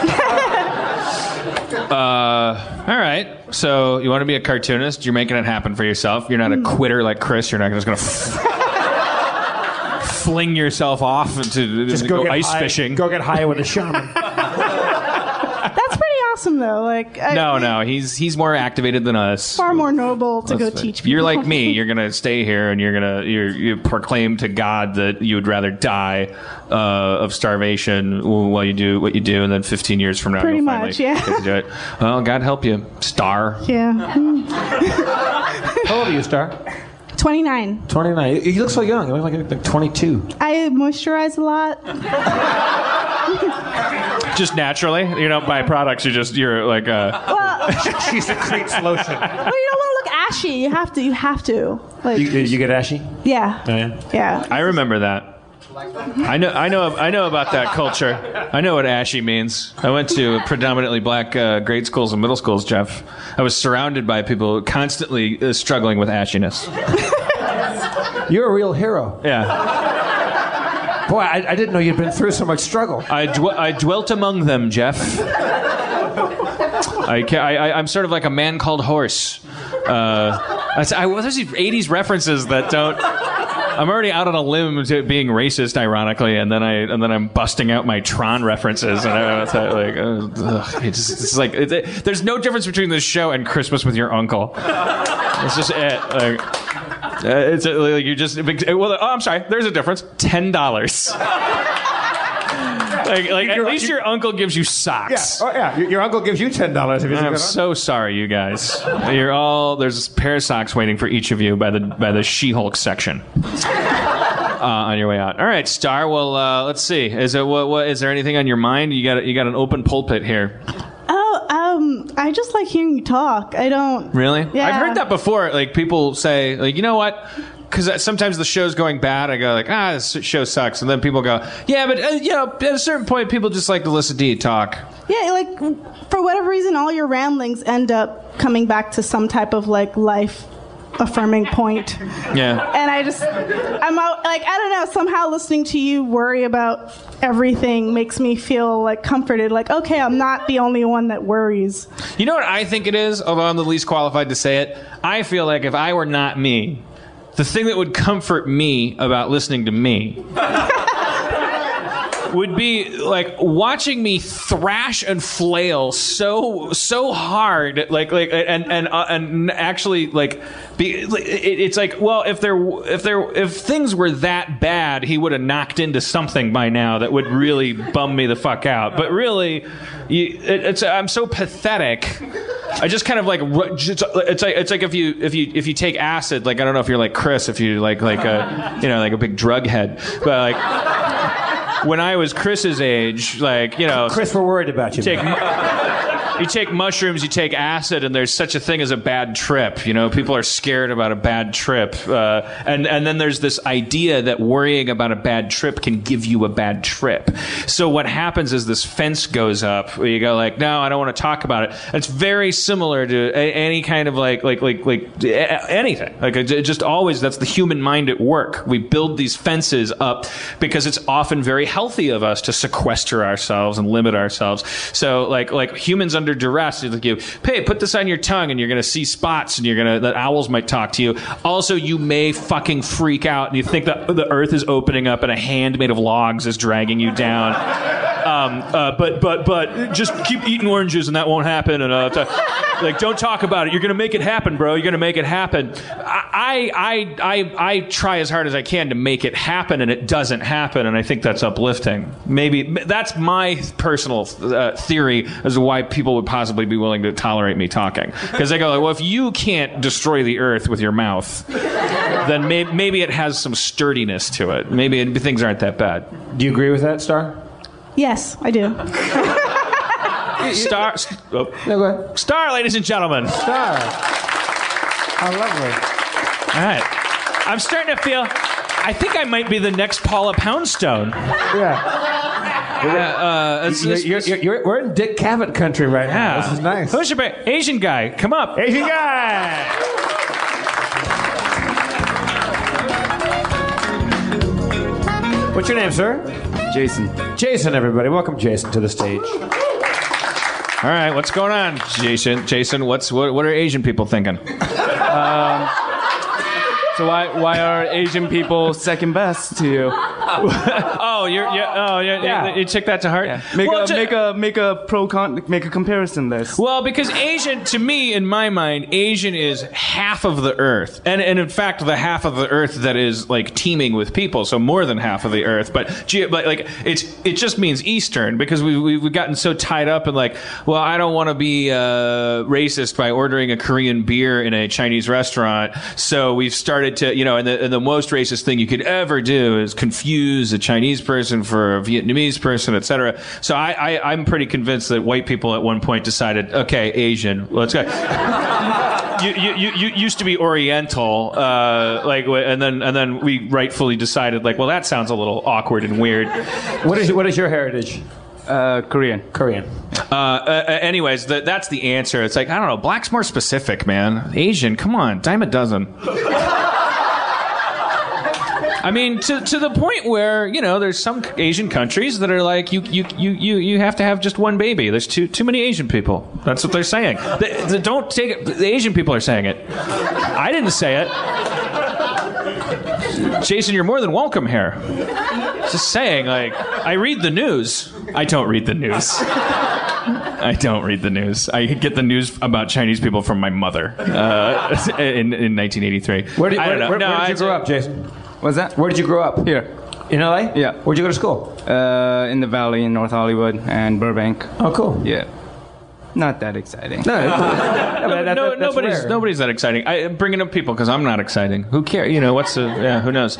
All right. So you want to be a cartoonist? You're making it happen for yourself. You're not a quitter like Chris. You're not just going to... fling yourself off to Just go get ice high, fishing. Go get high with a shaman. That's pretty awesome, though. Like, No, he's more activated than us. far more noble to go teach people. You're like me. You're gonna stay here and you proclaim to God that you would rather die of starvation while you do what you do, and then 15 years from now Pretty you'll finally much, yeah. get to do it. Well, God help you, Star. Yeah. How old are you, Star? 29. 29. You look so young. You look like 22. I moisturize a lot. Just naturally, you don't buy products. You're like. Well, She secretes lotion. well, you don't want to look ashy. You have to. You have to. Like, You get ashy? yeah. Oh, yeah. Yeah. I remember that. I know about that culture. I know what ashy means. I went to predominantly black grade schools and middle schools, Jeff. I was surrounded by people constantly struggling with ashiness. You're a real hero. Yeah. Boy, I didn't know you'd been through so much struggle. I dwelt among them, Jeff. I'm sort of like a man called horse. There's these 80s references that don't. I'm already out on a limb to being racist, ironically, and then I'm busting out my Tron references, and it's like there's no difference between this show and Christmas with Your Uncle. It's just it. It's like you just. Well, I'm sorry. There's a difference. $10. Like at least your uncle gives you socks. Yeah. Oh, yeah. Your uncle gives you $10 if you I'm so sorry, you guys. There's a pair of socks waiting for each of you by the She-Hulk section on your way out. All right, Star. Well, let's see. Is there anything on your mind? You got an open pulpit here. I just like hearing you talk. I don't. Really? Yeah. I've heard that before. Like people say, like, you know what? Because sometimes the show's going bad, I go like, this show sucks, and then people go, yeah, but at a certain point, people just like to listen to you talk. Yeah, like for whatever reason, all your ramblings end up coming back to some type of like life affirming point. Yeah. And I'm out, like, I don't know, somehow listening to you worry about everything makes me feel like comforted, like, okay, I'm not the only one that worries. You know what I think it is, although I'm the least qualified to say it? I feel like if I were not me, the thing that would comfort me about listening to me would be like watching me thrash and flail so hard, and actually like be. It's like, well, if things were that bad, he would have knocked into something by now that would really bum me the fuck out. But really, I'm so pathetic. I just kind of like it's like if you take acid, like I don't know if you're like Chris, if you like a big drug head, but like when I was Chris's age, like Chris, we're worried about you. You take mushrooms, you take acid, and there's such a thing as a bad trip. People are scared about a bad trip, and then there's this idea that worrying about a bad trip can give you a bad trip. So what happens is this fence goes up where you go like, no, I don't want to talk about it. It's very similar to any kind of like anything. Like just always, that's the human mind at work. We build these fences up because it's often very healthy of us to sequester ourselves and limit ourselves. So like humans under duress, like hey, put this on your tongue and you're going to see spots and the owls might talk to you. Also, you may fucking freak out and you think that the earth is opening up and a hand made of logs is dragging you down. But just keep eating oranges and that won't happen. And like, don't talk about it. You're going to make it happen, bro. You're going to make it happen. I try as hard as I can to make it happen, and it doesn't happen. And I think that's uplifting. Maybe that's my personal theory as to why people would possibly be willing to tolerate me talking. Because they go, like, well, if you can't destroy the earth with your mouth, then maybe it has some sturdiness to it. Maybe things aren't that bad. Do you agree with that, Star? Yes, I do. Star, No, go ahead. Star, ladies and gentlemen. Star. How lovely. All right. I'm starting to feel, I think I might be the next Paula Poundstone. Yeah. We're in Dick Cavett country right now. This is nice. Who's your Asian guy? Come up. Asian guy. What's your name, sir? Jason. Jason, everybody. Welcome, Jason, to the stage. All right, what's going on, Jason? Jason, what are Asian people thinking? So why are Asian people second best to you? You took that to heart. Yeah. Make a comparison list. Well, because Asian, to me, in my mind, Asian is half of the Earth, and in fact, the half of the Earth that is like teeming with people. So more than half of the Earth, but like it just means Eastern, because we've gotten so tied up in like, well, I don't want to be racist by ordering a Korean beer in a Chinese restaurant, so we've started to, and the most racist thing you could ever do is confuse a Chinese person for a Vietnamese person, etc. So I'm pretty convinced that white people at one point decided, okay, Asian, let's go. You used to be Oriental, and then we rightfully decided, like, well, that sounds a little awkward and weird. What is your heritage? Korean. Anyways, that's the answer. It's like, I don't know, black's more specific, man. Asian, come on, dime a dozen. I mean, to the point where, there's some Asian countries that are like, you have to have just one baby. There's too many Asian people. That's what they're saying. They don't take it. The Asian people are saying it. I didn't say it. Jason, you're more than welcome here. Just saying, like, I read the news. I don't read the news. I don't read the news. I get the news about Chinese people from my mother in 1983. Where did you grow up, Jason? What's that? Where did you grow up? Here. In LA? Yeah. Where'd you go to school? In the Valley, in North Hollywood, and Burbank. Oh, cool. Yeah. Not that exciting. Nobody's that exciting. I'm bringing up people because I'm not exciting. Who cares? Who knows?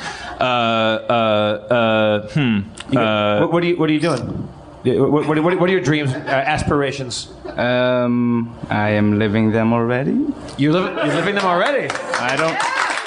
What are you doing? What are your dreams, aspirations? I am living them already. You're living them already? I don't.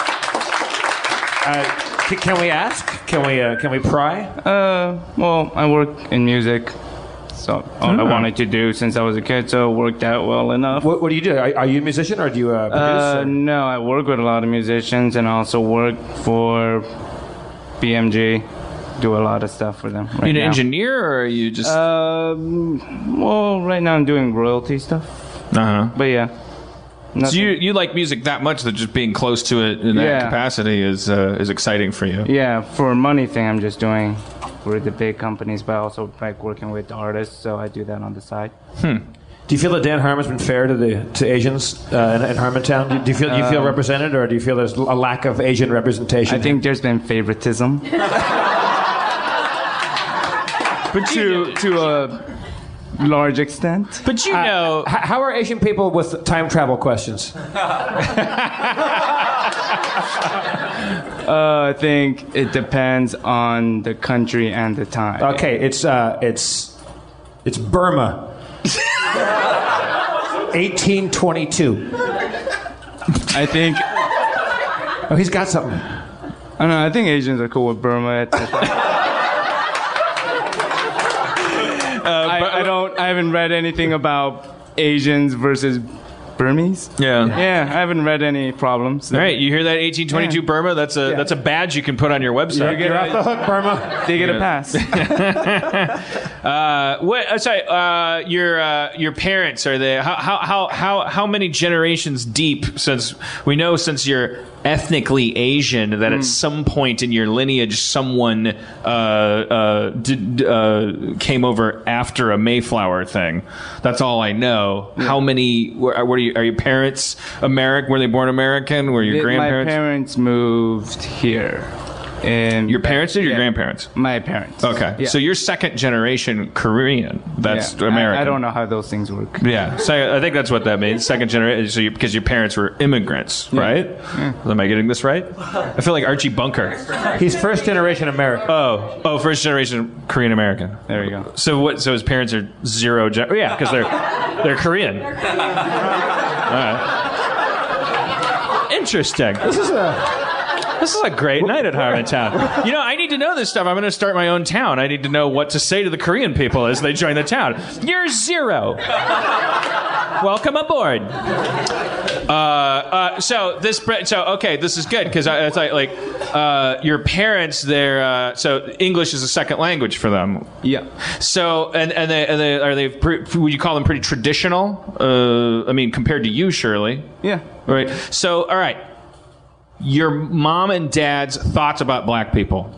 Can we ask? Can we pry? Well, I work in music. So all I wanted to do since I was a kid, so it worked out well enough. What do you do? Are you a musician, or do you produce? No, I work with a lot of musicians, and I also work for BMG. Do a lot of stuff for them right now. Are you an engineer, or are you just... well, right now I'm doing royalty stuff. Uh-huh. But yeah. So you like music that much that just being close to it in that capacity is exciting for you? Yeah, for a money thing I'm just doing with the big companies, but I also like working with artists, so I do that on the side. Do you feel that Dan Harmon's been fair to Asians in Harmontown? Do you feel represented, or do you feel there's a lack of Asian representation? I think there's been favoritism. But to a large extent. But how are Asian people with time travel questions? I think it depends on the country and the time. Okay, it's Burma. 1822. I think. Oh, he's got something. I don't know. I think Asians are cool with Burma. I haven't read anything about Asians versus Burmese. Yeah. Yeah, I haven't read any problems. All right, you hear that? 1822 Burma. That's a badge you can put on your website. You're off the hook, Burma. They get a pass. Your parents, are they? How many generations deep? Since you're ethnically Asian, that at some point in your lineage someone came over after a Mayflower thing. That's all I know. Yeah. How many? Are your parents American? Were they born American? Were your grandparents? My parents moved here. And your parents did, or your grandparents? My parents. Okay. Yeah. So you're second generation Korean. That's American. I don't know how those things work. Yeah. So I think that's what that means. Second generation. So because your parents were immigrants, right? Yeah. Am I getting this right? I feel like Archie Bunker. He's first generation American. Oh, first generation Korean American. There you go. So what? So his parents are zero. Yeah, because they're Korean. All right. Interesting. This is a great night at Harmontown. I need to know this stuff. I'm going to start my own town. I need to know what to say to the Korean people as they join the town. You're zero. Welcome aboard. Okay, this is good because it's like your parents. So English is a second language for them. Yeah. So and they would you call them pretty traditional? I mean, compared to you, surely. Yeah. Right. So all right. your mom and dad's thoughts about black people.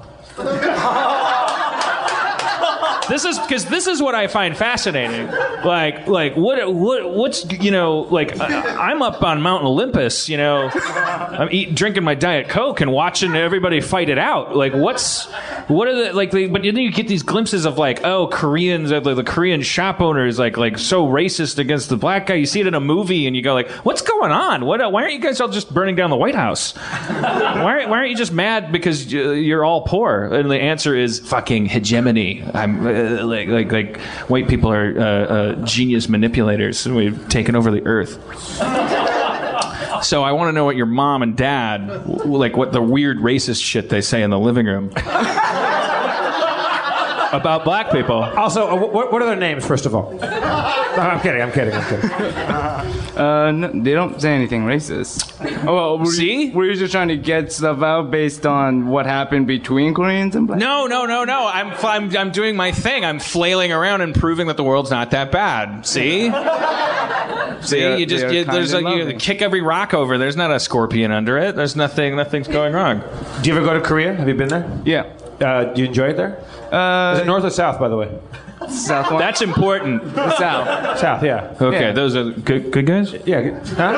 This is what I find fascinating. Like what's I'm up on Mount Olympus, I'm drinking my Diet Coke and watching everybody fight it out. Like but then you get these glimpses of Koreans, the Korean shop owners like so racist against the black guy. You see it in a movie and you go what's going on? Why aren't you guys all just burning down the White House? Why aren't you just mad because you're all poor? And the answer is fucking hegemony. Like white people are genius manipulators, and we've taken over the earth. So I want to know what your mom and dad, what the weird racist shit they say in the living room about black people. Also, what are their names, first of all? No, I'm kidding. No, they don't say anything racist. Oh, well, were you just trying to get stuff out based on what happened between Koreans and black? No. I'm doing my thing. I'm flailing around and proving that the world's not that bad. See? You kick every rock over. There's not a scorpion under it. There's nothing's going wrong. Do you ever go to Korea? Have you been there? Yeah. Do you enjoy it there? Is it north or south, by the way? South one. That's important. South. South, yeah. Okay, Yeah. those are good guys? Yeah. Huh?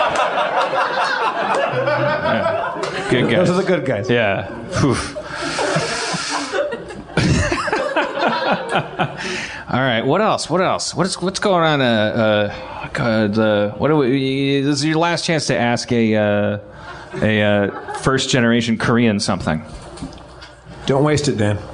Yeah. Good guys. Those are the good guys. Yeah. Whew. All right. What else? What's going on? This is your last chance to ask a first generation Korean something. Don't waste it, Dan.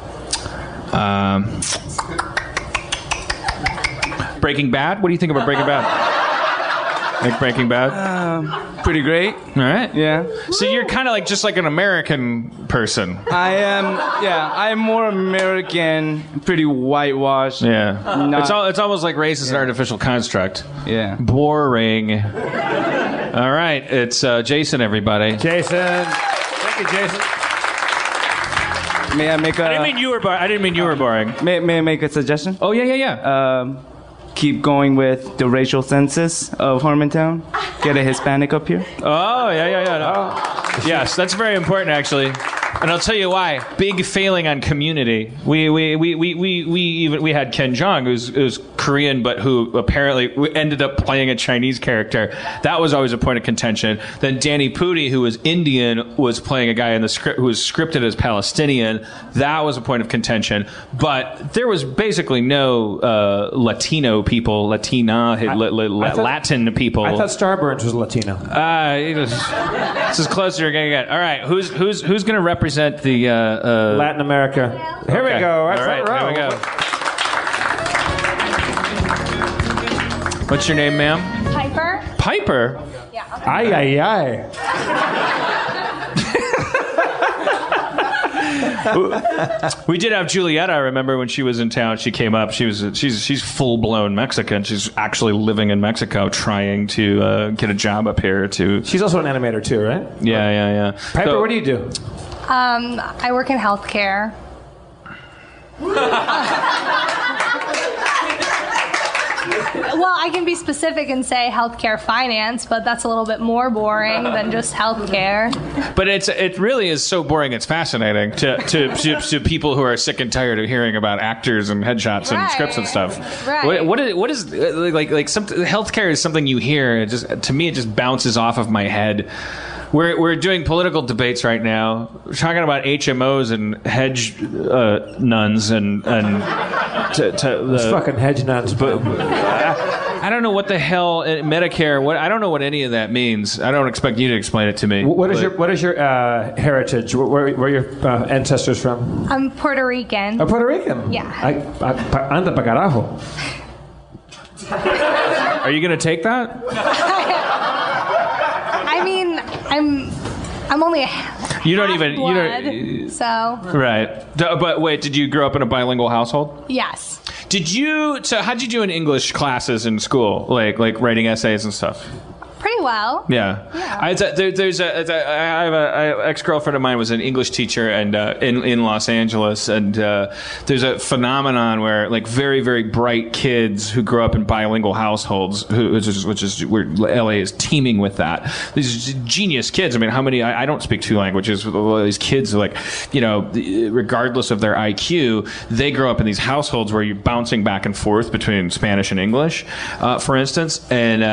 Breaking Bad? What do you think about Breaking Bad? Like Breaking Bad? Pretty great. All right. Yeah. So you're kind of just like an American person. I am. Yeah, I'm more American. Pretty whitewashed. Yeah. It's almost like race is an artificial construct. Yeah. Boring. All right. It's Jason, everybody. Jason. Thank you, Jason. May I make a? I didn't mean you were boring. May I make a suggestion? Oh yeah. Keep going with the racial census of Harmontown. Get a Hispanic up here. Oh yeah. No. Yes, that's very important actually. And I'll tell you why. Big failing on Community. We had Ken Jeong, who's Korean, but who apparently ended up playing a Chinese character. That was always a point of contention. Then Danny Pudi, who was Indian, was playing a guy in the script who was scripted as Palestinian. That was a point of contention. But there was basically no Latino people, Latin people. I thought Starburns was Latino. It's as close as you're gonna get. All right, who's gonna represent the Latin America? Here we go. All right, here we go. What's your name, ma'am? Piper? Piper? Yeah. Ay. We did have Julieta. I remember when she was in town. She came up. She's full blown Mexican. She's actually living in Mexico, trying to get a job up here. She's also an animator too, right? Yeah. Piper, what do you do? I work in healthcare. Well, I can be specific and say healthcare finance, but that's a little bit more boring than just healthcare. But it really is so boring. It's fascinating to people who are sick and tired of hearing about actors and headshots and scripts and stuff. Right. What is healthcare is something you hear. To me, it just bounces off of my head. We're doing political debates right now. We're talking about HMOs and hedge nuns and Those fucking hedge nuns. But I don't know what the hell Medicare. I don't know what any of that means. I don't expect you to explain it to me. What is your heritage? Where are your ancestors from? I'm Puerto Rican. Oh, Puerto Rican. Yeah. Anda pa carajo. Are you going to take that? I mean, I'm only you don't so right. But wait, did you grow up in a bilingual household? yes. So how'd you do in English classes in school, like writing essays and stuff? Pretty well. Yeah. I have an ex-girlfriend of mine was an English teacher and in Los Angeles, and there's a phenomenon where like very, very bright kids who grow up in bilingual households, which is where LA is teeming with that. These genius kids. I mean, how many? I don't speak 2 languages. These kids are like, regardless of their IQ, they grow up in these households where you're bouncing back and forth between Spanish and English, for instance, and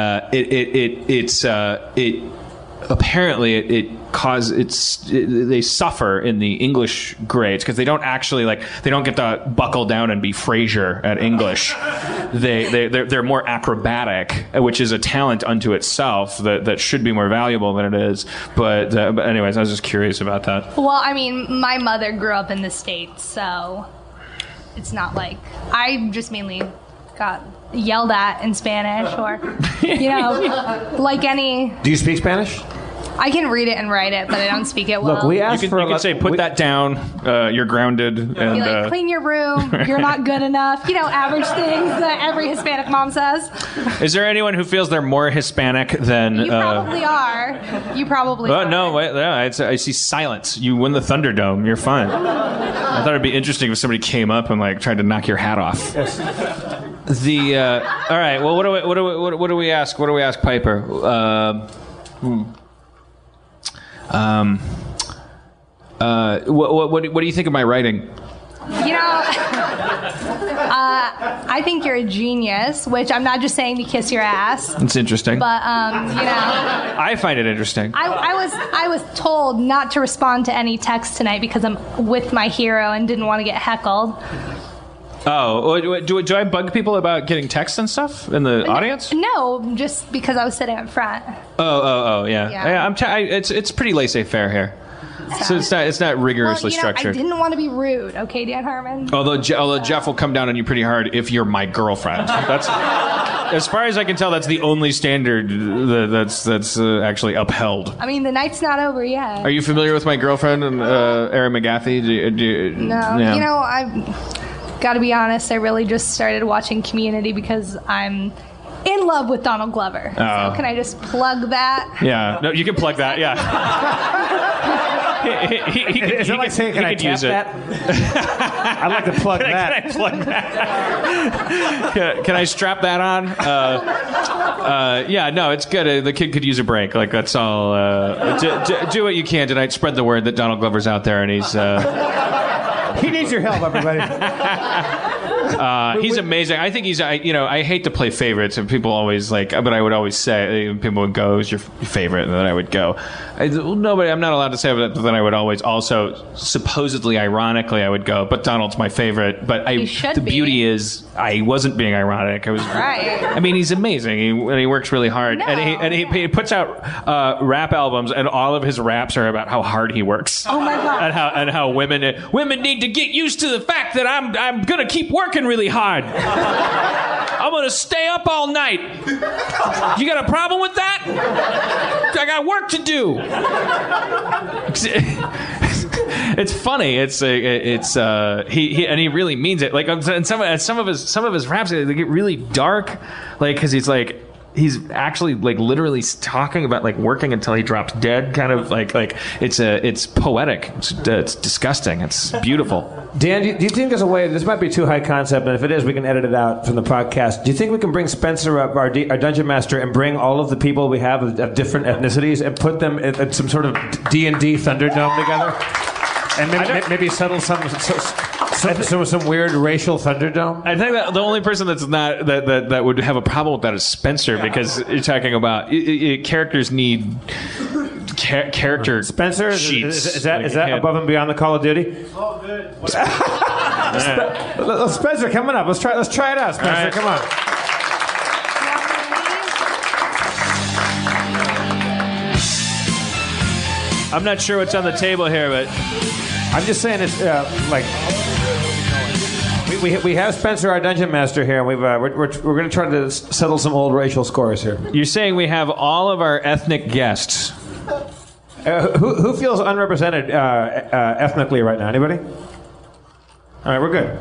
they suffer in the English grades because they don't get to buckle down and be Frasier at English. They're more acrobatic, which is a talent unto itself that should be more valuable than it is. But anyways, I was just curious about that. Well, I mean, my mother grew up in the States, so it's not like I just mainly got yelled at in Spanish or, like any... Do you speak Spanish? I can read it and write it, but I don't speak it well. Look, we asked you can say, put that down, you're grounded. And be like, clean your room, you're not good enough. Average things that every Hispanic mom says. Is there anyone who feels they're more Hispanic than... You probably are. You probably are. No, wait, I see silence. You win the Thunderdome. You're fine. I thought it'd be interesting if somebody came up and tried to knock your hat off. Yes. All right. Well, what do we ask? What do we ask Piper? What do you think of my writing? I think you're a genius, which I'm not just saying to kiss your ass. It's interesting. But, I find it interesting. I was told not to respond to any text tonight because I'm with my hero and didn't want to get heckled. Oh, do I bug people about getting texts and stuff in the audience? No, just because I was sitting up front. Oh, yeah. It's pretty laissez-faire here. So it's not rigorously structured. I didn't want to be rude, okay, Dan Harmon? Although Jeff will come down on you pretty hard if you're my girlfriend. That's, as far as I can tell, that's the only standard that's actually upheld. I mean, the night's not over yet. Are you familiar with my girlfriend, Erin McGathy? No. Yeah. I've got to be honest, I really just started watching Community because I'm in love with Donald Glover. So can I just plug that? Yeah. No, you can plug that, yeah. Is it like saying, can I tap that? I'd like to plug that. Can I plug that? Can I strap that on? Yeah, no, it's good. The kid could use a break. That's all. Do what you can tonight. Spread the word that Donald Glover's out there and he's... He needs your help, everybody. He's amazing. I think he's, I hate to play favorites, and people always but I would always say, people would go, who's your favorite? And then I would go. I'm not allowed to say that, but then I would always also, supposedly ironically, I would go, but Donald's my favorite. But the beauty is, I wasn't being ironic. I was right. I mean, he's amazing. He works really hard. No. And he puts out rap albums, and all of his raps are about how hard he works. Oh my God. And how women need to get used to the fact that I'm going to keep working really hard. I'm going to stay up all night. You got a problem with that? I got work to do. It's funny. He really means it. And some of his raps, they get really dark, because he's actually literally talking about working until he drops dead, kind of it's poetic. It's disgusting. It's beautiful. Dan, do you think there's a way? This might be too high concept, and if it is, we can edit it out from the podcast. Do you think we can bring Spencer up, our dungeon master, and bring all of the people we have of different ethnicities and put them at some sort of D&D Thunderdome together, and maybe settle some weird racial Thunderdome? I think that the only person that's not that would have a problem with that is Spencer, because you're talking about characters need character Spencer sheets. Is that above and beyond the Call of Duty? Oh, good. Spencer, coming up. Let's try it out, Spencer. Right. Come on. I'm not sure what's on the table here, but I'm just saying it's we have Spencer, our dungeon master, here, and we're going to try to settle some old racial scores here. You're saying we have all of our ethnic guests. Who feels unrepresented ethnically right now? Anybody? All right, we're good.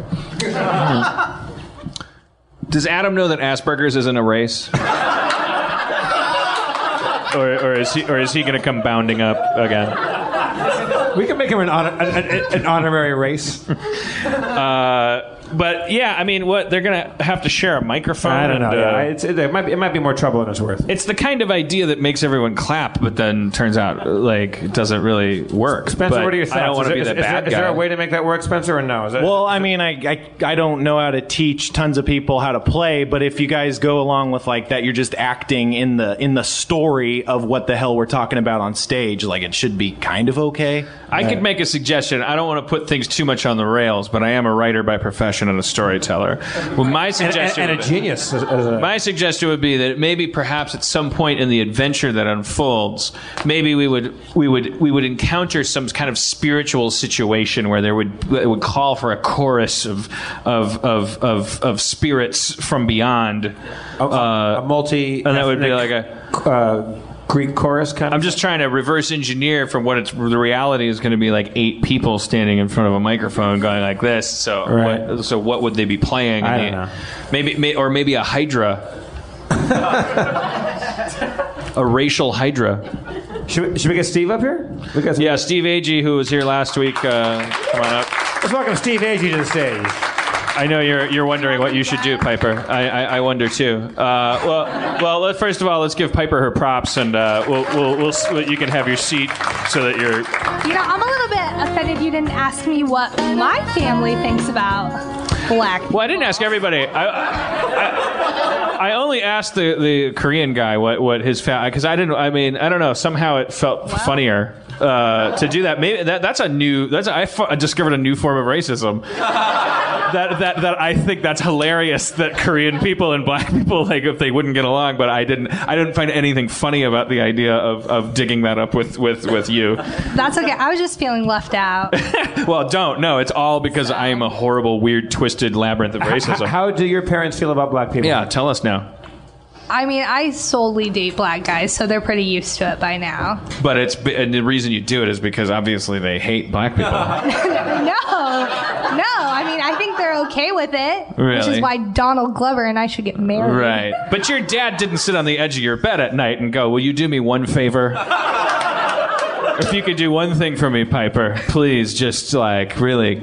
Does Adam know that Asperger's isn't a race? or is he going to come bounding up again? We can make him an honorary race. But yeah, I mean, what they're gonna have to share a microphone. I don't know. It might be more trouble than it's worth. It's the kind of idea that makes everyone clap, but then turns out like it doesn't really work. Spencer, but what are your thoughts? I don't want to be the bad guy. Is there a way to make that work, Spencer, or no? Well, I mean, I don't know how to teach tons of people how to play, but if you guys go along with like that, you're just acting in the story of what the hell we're talking about on stage. Like it should be kind of okay. I could make a suggestion. I don't want to put things too much on the rails, but I am a writer by profession and a storyteller. Well, my suggestion and a genius. My suggestion would be that maybe perhaps at some point in the adventure that unfolds, maybe we would encounter some kind of spiritual situation where it would call for a chorus of spirits from beyond. A multi. And that would be like a. Greek chorus kind of. I'm just trying to reverse engineer from what the reality is going to be like 8 people standing in front of a microphone going like this. So what would they be playing? I don't know. Maybe a hydra. A racial hydra. Should we get Steve up here? Yeah, Steve Agee, who was here last week. Come on up. Let's welcome Steve Agee to the stage. I know you're wondering what you should do, Piper. I wonder too. Well, first of all, let's give Piper her props, and you can have your seat so that you're. You know, I'm a little bit offended you didn't ask me what my family thinks about black people. Well, I didn't ask everybody. I only asked the Korean guy what his because I don't know. Somehow it felt funnier. To do that, maybe that's I discovered a new form of racism. that I think that's hilarious that Korean people and black people like if they wouldn't get along, but I didn't find anything funny about the idea of digging that up with you. That's okay. I was just feeling left out. Well, no, it's all because I am a horrible, weird, twisted labyrinth of racism. How do your parents feel about black people? Yeah, tell us now. I mean, I solely date black guys, so they're pretty used to it by now. But and the reason you do it is because obviously they hate black people. No. I mean, I think they're okay with it, really? Which is why Donald Glover and I should get married. Right. But your dad didn't sit on the edge of your bed at night and go, "Will you do me one favor? If you could do one thing for me, Piper, please, just like really."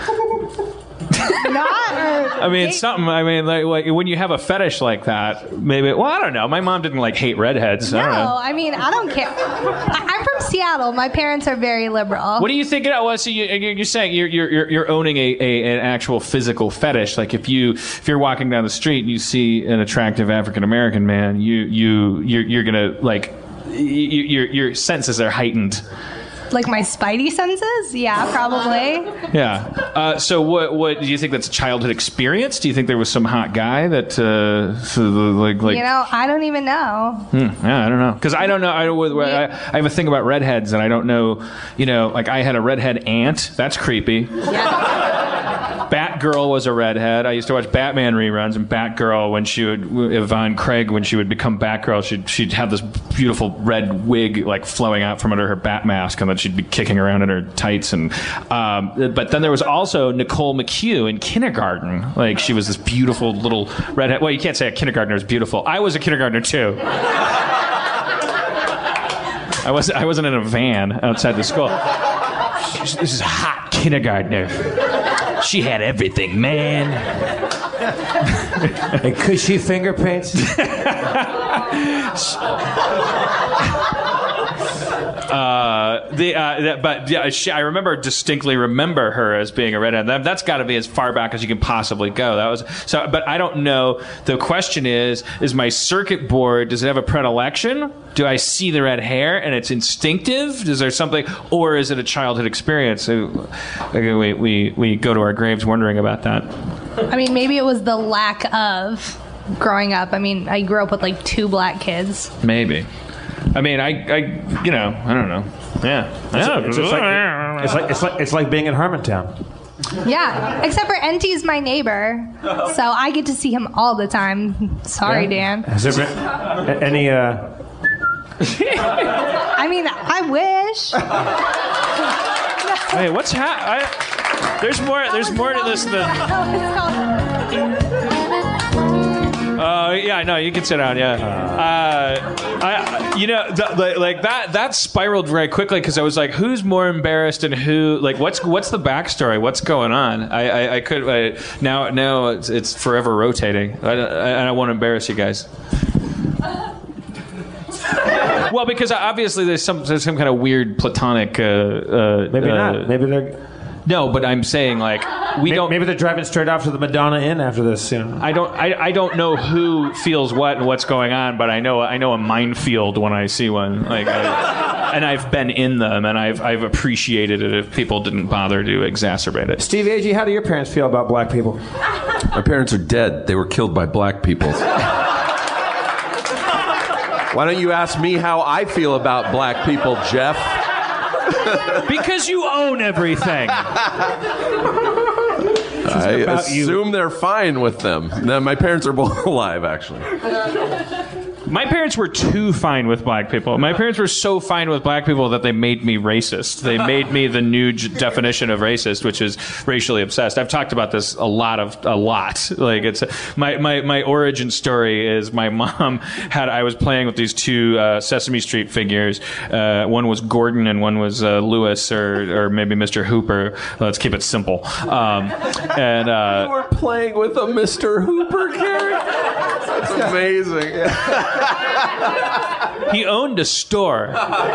I mean, something. I mean, like when you have a fetish like that, maybe. Well, I don't know. My mom didn't like hate redheads. No, I don't know. I mean, I don't care. I'm from Seattle. My parents are very liberal. What do you think? Well, so you're saying you're owning an actual physical fetish. Like if you're walking down the street and you see an attractive African American man, you're gonna like your senses are heightened. Like my spidey senses? Yeah, probably. Yeah. So what do you think that's a childhood experience? Do you think there was some hot guy that like You know, I don't even know. Yeah, I don't know. Because I don't know. I have a thing about redheads, and I don't know. You know, like I had a redhead aunt. That's creepy. Yeah. Batgirl was a redhead. I used to watch Batman reruns, and Batgirl, Yvonne Craig, when she would become Batgirl, she'd have this beautiful red wig like flowing out from under her bat mask, and then she'd be kicking around in her tights. And but then there was also Nicole McHugh in Kindergarten. Like she was this beautiful little redhead. Well, you can't say a kindergartner is beautiful. I was a kindergartner too. I wasn't in a van outside the school. This is a hot kindergartner. She had everything, man. And could she finger paint? I distinctly remember her as being a redhead. That's got to be as far back as you can possibly go. That was so. But I don't know. The question is my circuit board, does it have a predilection? Do I see the red hair and it's instinctive? Is there something, or is it a childhood experience? So, we go to our graves wondering about that. I mean, maybe it was the lack of growing up. I mean, I grew up with like 2 black kids. Maybe. I mean, I don't know. Yeah, it's like being in Harmontown. Yeah, except for NT's my neighbor, so I get to see him all the time. Sorry, Dan. Has there been any? I mean, I wish. Hey, what's There's more to this than. Yeah, no, you can sit down. Yeah, that spiraled very quickly because I was like, who's more embarrassed and who? Like, what's the backstory? What's going on? Now it's forever rotating. I won't embarrass you guys. Well, because obviously there's some kind of weird platonic. Maybe not. Maybe they're. No, but I'm saying like don't. Maybe they're driving straight off to the Madonna Inn after this. You know? I don't know who feels what and what's going on, but I know a minefield when I see one. Like, and I've been in them, and I've appreciated it if people didn't bother to exacerbate it. Steve Agee, how do your parents feel about black people? My parents are dead. They were killed by black people. Why don't you ask me how I feel about black people, Jeff? Because you own everything. I assume they're fine with them. No, my parents are both alive, actually. My parents were too fine with black people. My parents were so fine with black people that they made me racist. They made me the new definition of racist, which is racially obsessed. I've talked about this a lot. Like, it's my origin story is my mom I was playing with these two Sesame Street figures. One was Gordon and one was Lewis or maybe Mr. Hooper. Let's keep it simple. You were playing with a Mr. Hooper character? That's amazing. He owned a store.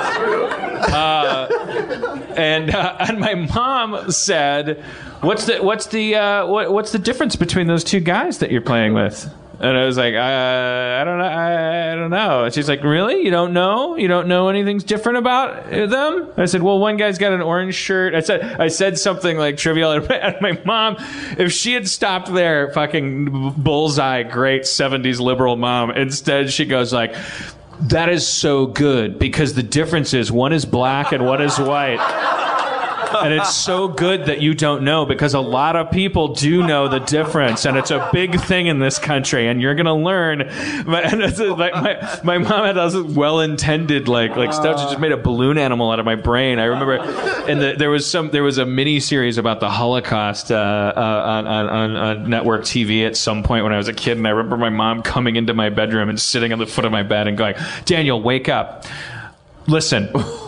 And my mom said, "What's the difference between those two guys that you're playing with?" And I was like, I don't know. And she's like, really? You don't know? You don't know anything's different about them? I said, well, one guy's got an orange shirt. I said something like trivial, and my mom, if she had stopped there, fucking bullseye, great 70s liberal mom. Instead, she goes like, that is so good because the difference is one is black and one is white. And it's so good that you don't know because a lot of people do know the difference, and it's a big thing in this country, and you're gonna learn. My mom had this well-intended like stuff. She just made a balloon animal out of my brain. I remember, there was a mini series about the Holocaust on network TV at some point when I was a kid, and I remember my mom coming into my bedroom and sitting on the foot of my bed and going, "Daniel, wake up! Listen."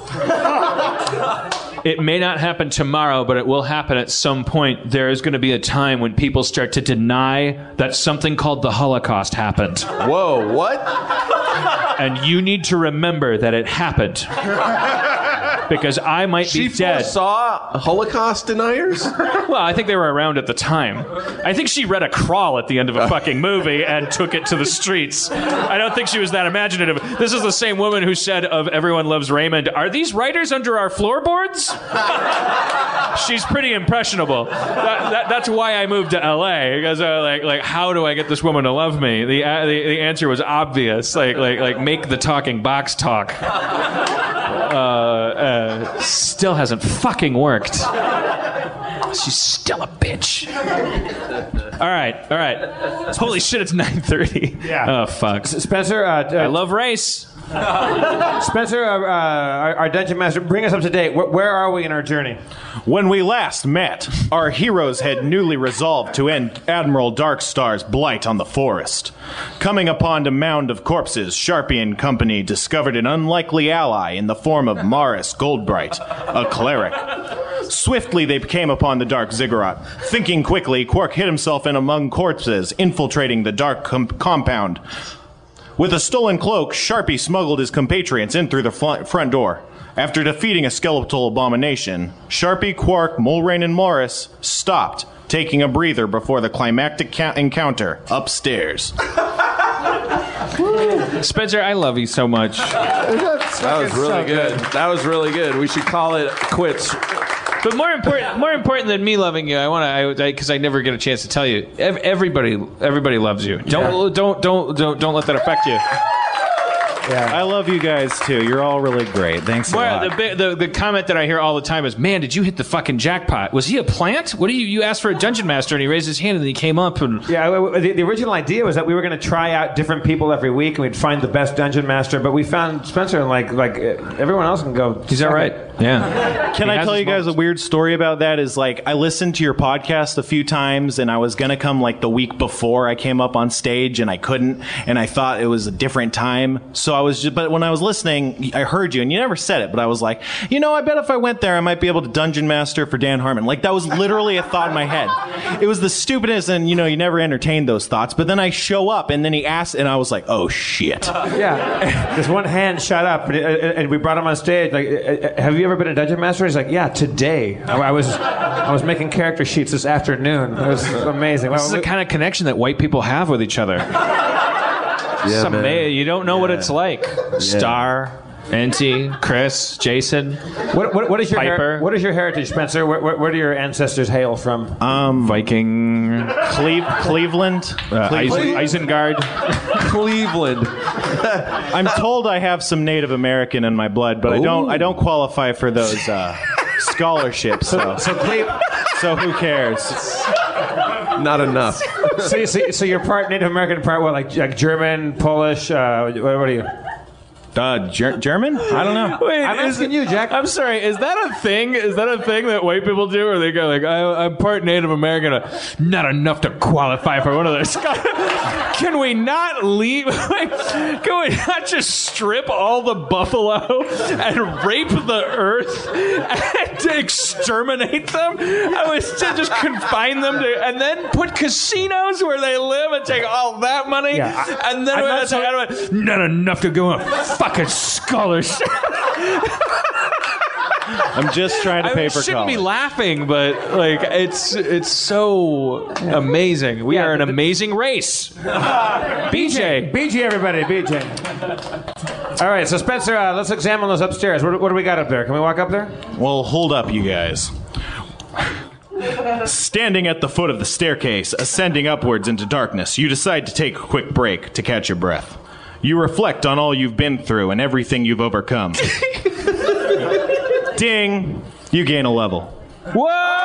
It may not happen tomorrow, but it will happen at some point. There is going to be a time when people start to deny that something called the Holocaust happened. Whoa, what? And you need to remember that it happened. Because I might be dead. She foresaw Holocaust deniers? Well, I think they were around at the time. I think she read a crawl at the end of a fucking movie and took it to the streets. I don't think she was that imaginative. This is the same woman who said of Everyone Loves Raymond, are these writers under our floorboards? She's pretty impressionable. That's why I moved to LA. Because like, how do I get this woman to love me? The answer was obvious. Like make the talking box talk. Still hasn't fucking worked. She's still a bitch. All right. Holy shit, it's 9:30. Yeah. Oh, fuck. Spencer, I love race. Spencer, our dungeon master, bring us up to date. Where are we in our journey? When we last met, our heroes had newly resolved to end Admiral Darkstar's blight on the forest. Coming upon a mound of corpses, Sharpie and company discovered an unlikely ally in the form of Morris Goldbright, a cleric. Swiftly, they came upon the Dark Ziggurat. Thinking quickly, Quark hid himself in among corpses, infiltrating the dark compound. With a stolen cloak, Sharpie smuggled his compatriots in through the front door. After defeating a skeletal abomination, Sharpie, Quark, Mulrain, and Morris stopped, taking a breather before the climactic encounter upstairs. Spencer, I love you so much. That was really good. That was really good. We should call it quits. But more important than me loving you, because I never get a chance to tell you. Everybody loves you. Don't let that affect you. I love you guys too. You're all really great. Thanks a lot. The comment that I hear all the time is, "Man, did you hit the fucking jackpot? Was he a plant? What do you asked for a dungeon master and he raised his hand and he came up and the original idea was that we were going to try out different people every week and we'd find the best dungeon master, but we found Spencer and like everyone else can go. He's all right. Yeah. Can I tell you guys a weird story about that? Is like I listened to your podcast a few times and I was gonna come like the week before I came up on stage and I couldn't, and I thought it was a different time. So I was but when I was listening, I heard you and you never said it, but I was like, I bet if I went there I might be able to dungeon master for Dan Harmon. Like that was literally a thought in my head. It was the stupidest, and you never entertained those thoughts. But then I show up and then he asked and I was like, oh shit. Yeah. This one hand shot up and we brought him on stage. Like, have you ever been a dungeon master? He's like, yeah, today. I was making character sheets this afternoon. It was amazing. This is the kind of connection that white people have with each other. Yeah, man. You don't know what it's like. Yeah. Star, N.T., Chris, Jason. What is your Piper? What is your heritage, Spencer? Where do your ancestors hail from? Viking, Cleveland, Isengard, Cleveland. I'm told I have some Native American in my blood, but I don't qualify for those scholarships. So who cares? Not enough. So you're part Native American, part what? Like German, Polish. What are you? German? I don't know. Wait, I'm asking you, Jack. I'm sorry. Is that a thing? Is that a thing that white people do? Or they go like, I'm part Native American. Not enough to qualify for one of those. Can we not leave? Can we not just strip all the buffalo and rape the earth and exterminate them? I was to just confine them to, and then put casinos where they live and take all that money. Yeah, and then not enough to go on fucking scholarship. I'm just trying to pay for college. I shouldn't be laughing, but like it's so amazing. We are an amazing race. BJ, everybody, BJ. All right, so Spencer, let's examine those upstairs. What do we got up there? Can we walk up there? Well, hold up, you guys. Standing at the foot of the staircase, ascending upwards into darkness, you decide to take a quick break to catch your breath. You reflect on all you've been through and everything you've overcome. Ding! You gain a level. Whoa!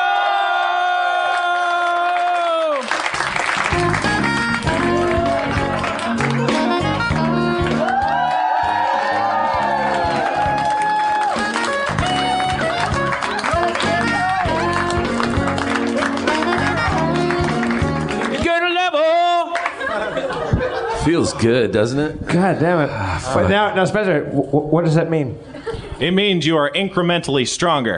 You gain a level! Feels good, doesn't it? God damn it. Wait, now, Spencer, what does that mean? It means you are incrementally stronger.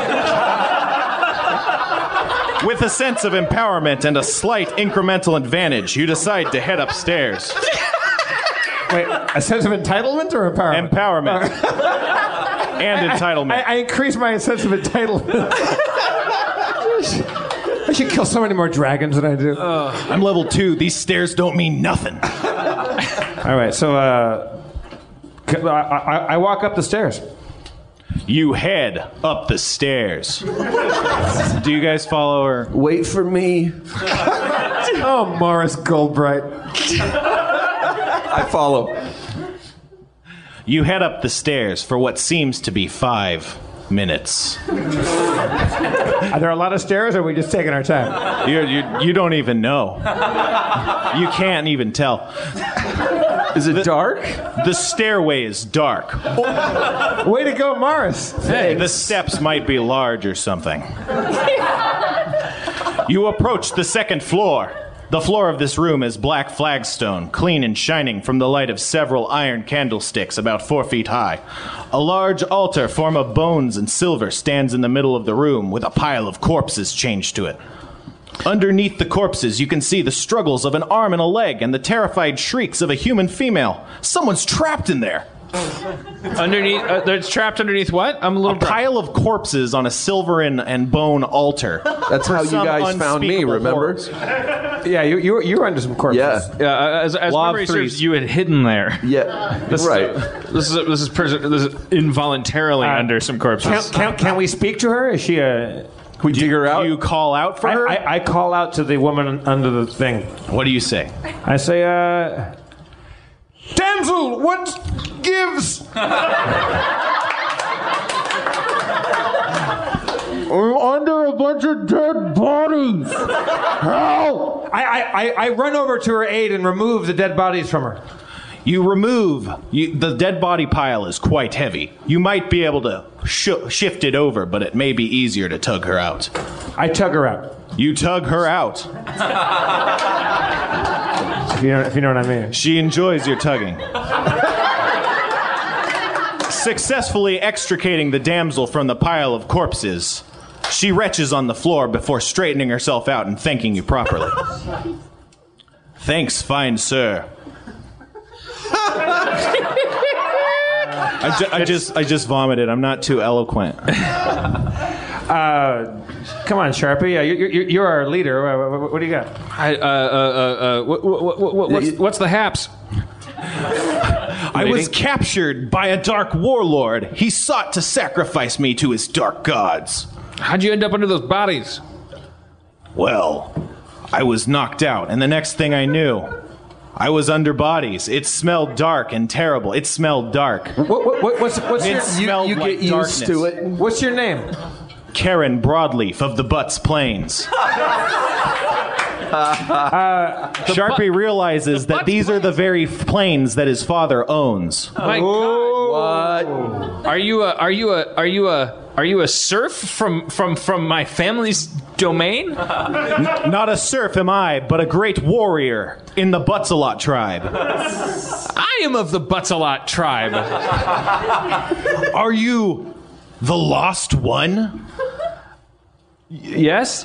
With a sense of empowerment and a slight incremental advantage, you decide to head upstairs. Wait, a sense of entitlement or empowerment? Empowerment. And entitlement. I increase my sense of entitlement. I should kill so many more dragons than I do. I'm level 2. These stairs don't mean nothing. All right, so I walk up the stairs. You head up the stairs. Do you guys follow or wait for me? Oh, Morris Goldbright. I follow. You head up the stairs for what seems to be 5 minutes. Are there a lot of stairs, or are we just taking our time? You don't even know. You can't even tell. Is it dark? The stairway is dark. Way to go, Morris. Hey, the steps might be large or something. You approach the second floor. The floor of this room is black flagstone, clean and shining from the light of several iron candlesticks about 4 feet high. A large altar form of bones and silver stands in the middle of the room with a pile of corpses chained to it. Underneath the corpses, you can see the struggles of an arm and a leg and the terrified shrieks of a human female. Someone's trapped in there. Underneath, they're trapped underneath what? I'm a little. A pile of corpses on a silver and bone altar. That's how you guys found me. Remember? Yeah, you were under some corpses. Yeah. As memory serves, you had hidden there. Yeah, right. This is involuntarily under some corpses. Can we speak to her? Is she a? Can we dig her out? Do you call out for her? I call out to the woman under the thing. What do you say? I say, Damsel, gives? We're under a bunch of dead bodies. Help! I run over to her aid and remove the dead bodies from her. You remove. The dead body pile is quite heavy. You might be able to shift it over, but it may be easier to tug her out. I tug her out. You tug her out. If you know what I mean. She enjoys your tugging. Successfully extricating the damsel from the pile of corpses, she retches on the floor before straightening herself out and thanking you properly. Thanks, fine sir. I just vomited. I'm not too eloquent. Come on, Sharpie. You're our leader. What do you got? What's the haps? I was captured by a dark warlord. He sought to sacrifice me to his dark gods. How'd you end up under those bodies? Well, I was knocked out, and the next thing I knew, I was under bodies. It smelled dark and terrible. It smelled dark. What's your You get used to it. What's your name? Karen Broadleaf of the Butts Plains. Sharpie realizes that these are the very plains that his father owns. My God. What? Are you a serf from my family's domain? Not a serf am I, but a great warrior in the Butts-a-Lot tribe. I am of the Butts-a-Lot tribe. Are you the lost one? Yes.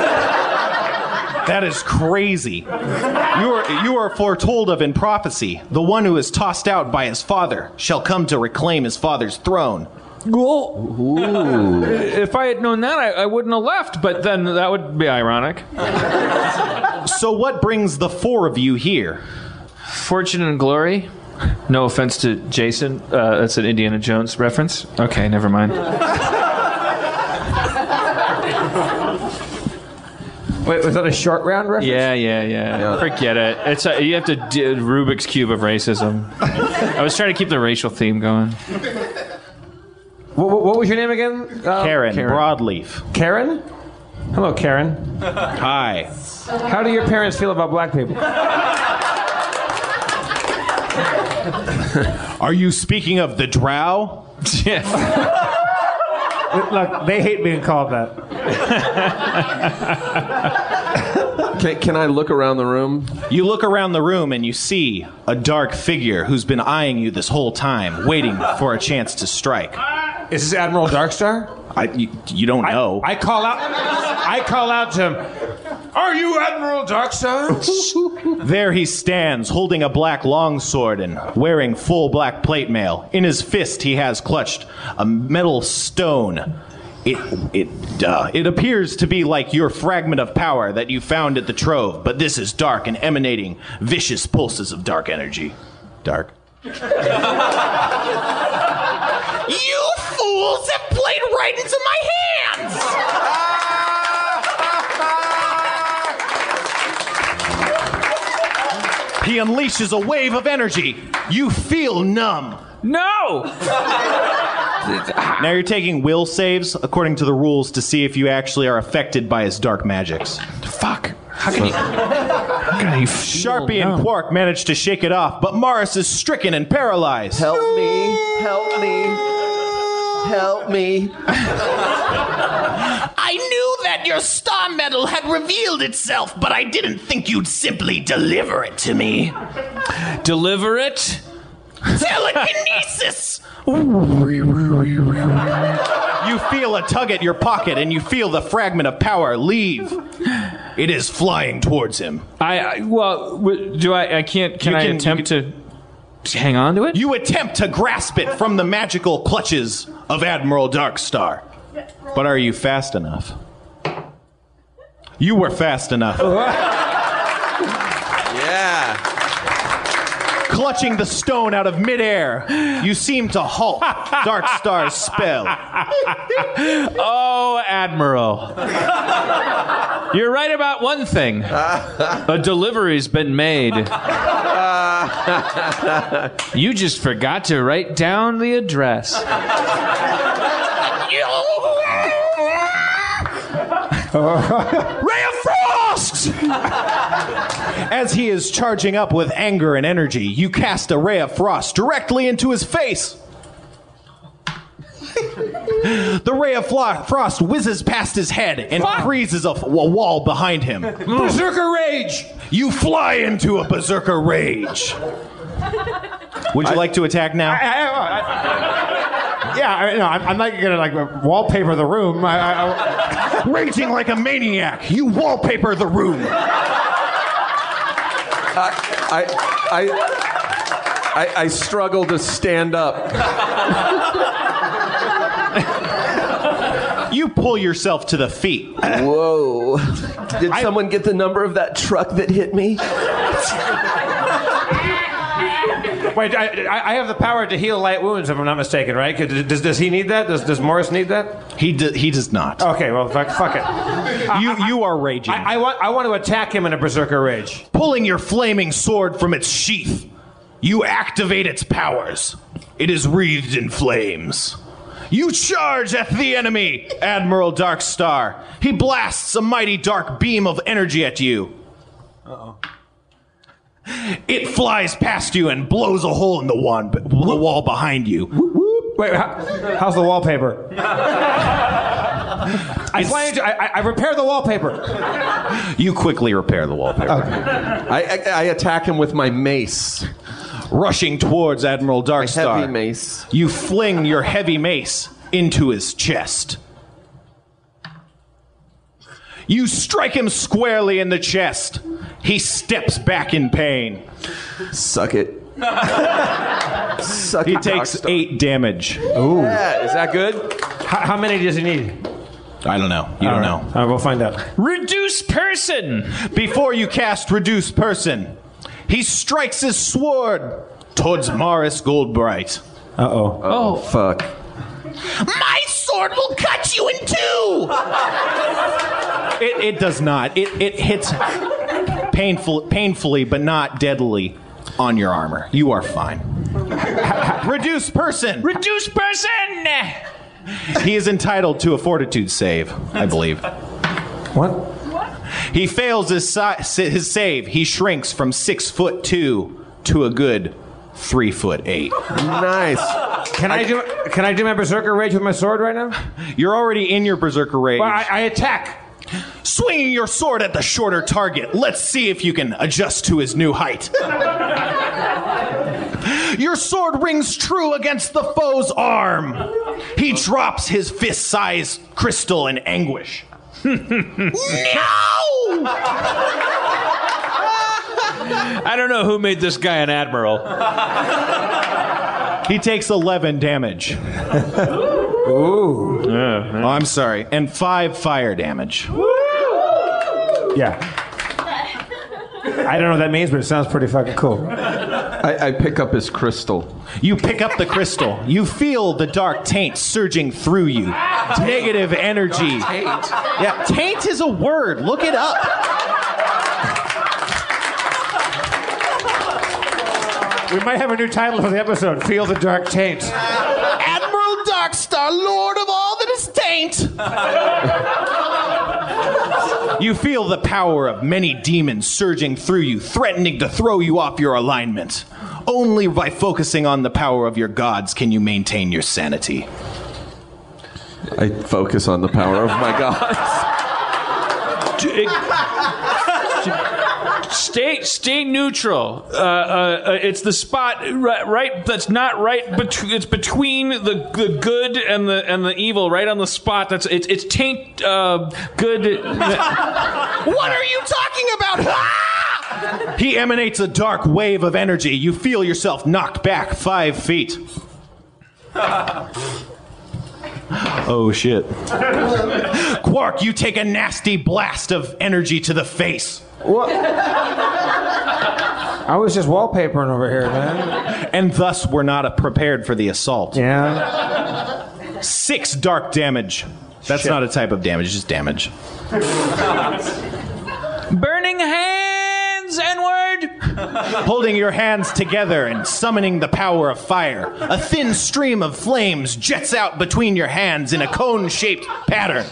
That is crazy. You are foretold of in prophecy. The one who is tossed out by his father shall come to reclaim his father's throne. Ooh. If I had known that, I wouldn't have left, but then that would be ironic. So what brings the four of you here? Fortune and glory. No offense to Jason. That's an Indiana Jones reference. Okay, never mind. Wait, was that a short round reference? Yeah. Forget it. It's you have to do Rubik's Cube of racism. I was trying to keep the racial theme going. What was your name again? Karen Broadleaf. Karen? Hello, Karen. Hi. How do your parents feel about black people? Are you speaking of the drow? Look, they hate being called that. Can I look around the room? You look around the room and you see a dark figure who's been eyeing you this whole time, waiting for a chance to strike. Is this Admiral Darkstar? You don't know. I call out to him. Are you Admiral Darkstar? There he stands, holding a black longsword and wearing full black plate mail. In his fist, he has clutched a metal stone. It appears to be like your fragment of power that you found at the Trove, but this is dark and emanating vicious pulses of dark energy. Dark. You fools have played right into my hands! He unleashes a wave of energy. You feel numb. No! Now you're taking will saves according to the rules to see if you actually are affected by his dark magics. Fuck. How can you Sharpie and Quark managed to shake it off, but Morris is stricken and paralyzed. Help me. Help me. Help me. I knew that your star medal had revealed itself, but I didn't think you'd simply deliver it to me. Deliver it? Telekinesis! You feel a tug at your pocket and you feel the fragment of power leave. It is flying towards him. Can I attempt to hang on to it? You attempt to grasp it from the magical clutches of Admiral Darkstar. But are you fast enough? You were fast enough. Yeah. Clutching the stone out of midair, you seem to halt Darkstar's spell. Oh, Admiral. You're right about one thing. A delivery's been made. You just forgot to write down the address. Ray of Frost! As he is charging up with anger and energy, you cast a Ray of Frost directly into his face. The Ray of Frost whizzes past his head and freezes a wall behind him. Berserker Rage! You fly into a Berserker Rage. Would you like to attack now? I'm not gonna like wallpaper the room. Raging like a maniac, you wallpaper the room. I struggle to stand up. You pull yourself to the feet. Whoa. Did someone get the number of that truck that hit me? Wait, I have the power to heal light wounds, if I'm not mistaken, right? Does he need that? Does Morris need that? He does not. Okay, well, fuck it. You are raging. I want to attack him in a Berserker Rage. Pulling your flaming sword from its sheath, you activate its powers. It is wreathed in flames. You charge at the enemy, Admiral Darkstar. He blasts a mighty dark beam of energy at you. Uh-oh. It flies past you and blows a hole in the wall behind you. Wait, how's the wallpaper? I repair the wallpaper. You quickly repair the wallpaper. Okay. I attack him with my mace. Rushing towards Admiral Darkstar. My heavy mace. You fling your heavy mace into his chest. You strike him squarely in the chest. He steps back in pain. Suck it. Suck he it, takes Darkstar. 8 damage. Ooh. Yeah, is that good? How many does he need? I don't know. You don't know. All right, we'll find out. Reduce person! Before you cast Reduce Person, he strikes his sword towards Morris Goldbright. Uh-oh. Oh, fuck. My sword will cut you in two! It does not. It hits painfully, but not deadly on your armor. You are fine. Reduce Person! Reduce person! He is entitled to a fortitude save, I believe. What? He fails his save. He shrinks from 6'2" to a good 3'8". Nice. Can I do my Berserker Rage with my sword right now? You're already in your Berserker Rage. Well, I attack. Swinging your sword at the shorter target. Let's see if you can adjust to his new height. Your sword rings true against the foe's arm. He drops his fist-sized crystal in anguish. No! I don't know who made this guy an admiral. He takes 11 damage. Ooh. Oh, I'm sorry. And 5 fire damage. Yeah. I don't know what that means, but it sounds pretty fucking cool. I pick up his crystal. You pick up the crystal. You feel the dark taint surging through you. Negative energy. Taint. Yeah, taint is a word. Look it up. We might have a new title for the episode, Feel the Dark Taint. Admiral Darkstar, Lord of all that is taint! You feel the power of many demons surging through you, threatening to throw you off your alignment. Only by focusing on the power of your gods can you maintain your sanity. I focus on the power of my gods. Stay neutral. It's the spot right. That's not right. It's between the good and the evil. Right on the spot. It's taint. Good. What are you talking about? Ah! He emanates a dark wave of energy. You feel yourself knocked back 5 feet. Oh, shit. Quark, you take a nasty blast of energy to the face. What? I was just wallpapering over here, man. And thus were not prepared for the assault. Yeah. 6 dark damage. That's not a type of damage, just damage. Burning hands, N-word. Holding your hands together and summoning the power of fire, a thin stream of flames jets out between your hands in a cone-shaped pattern.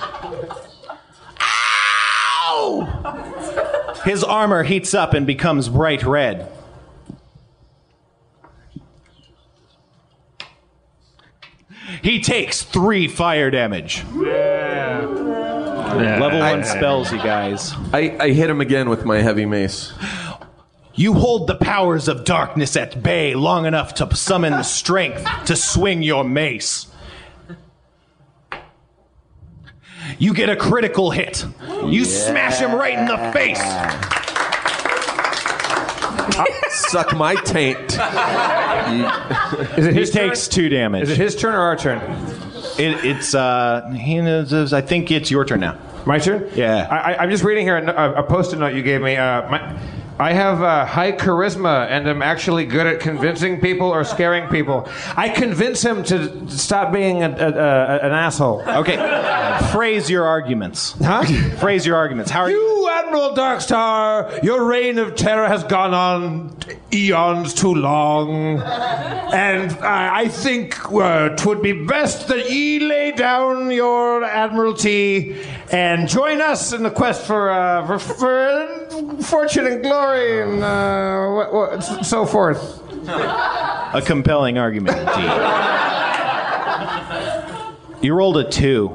Ow! His armor heats up and becomes bright red. He takes 3 fire damage. Level 1 spells, you guys. I hit him again with my heavy mace. You hold the powers of darkness at bay long enough to summon the strength to swing your mace. You get a critical hit. You smash him right in the face. Suck my taint. He takes 2 damage. Is it his turn or our turn? I think it's your turn now. My turn? Yeah. I'm just reading here a post-it note you gave me. I have high charisma and am actually good at convincing people or scaring people. I convince him to stop being an asshole. Okay. Phrase your arguments. Huh? Phrase your arguments. How are you, Admiral Darkstar? Your reign of terror has gone on eons too long. And I think 'twould be best that ye lay down your admiralty and join us in the quest for fortune and glory and so forth. A compelling argument, indeed. You rolled a 2.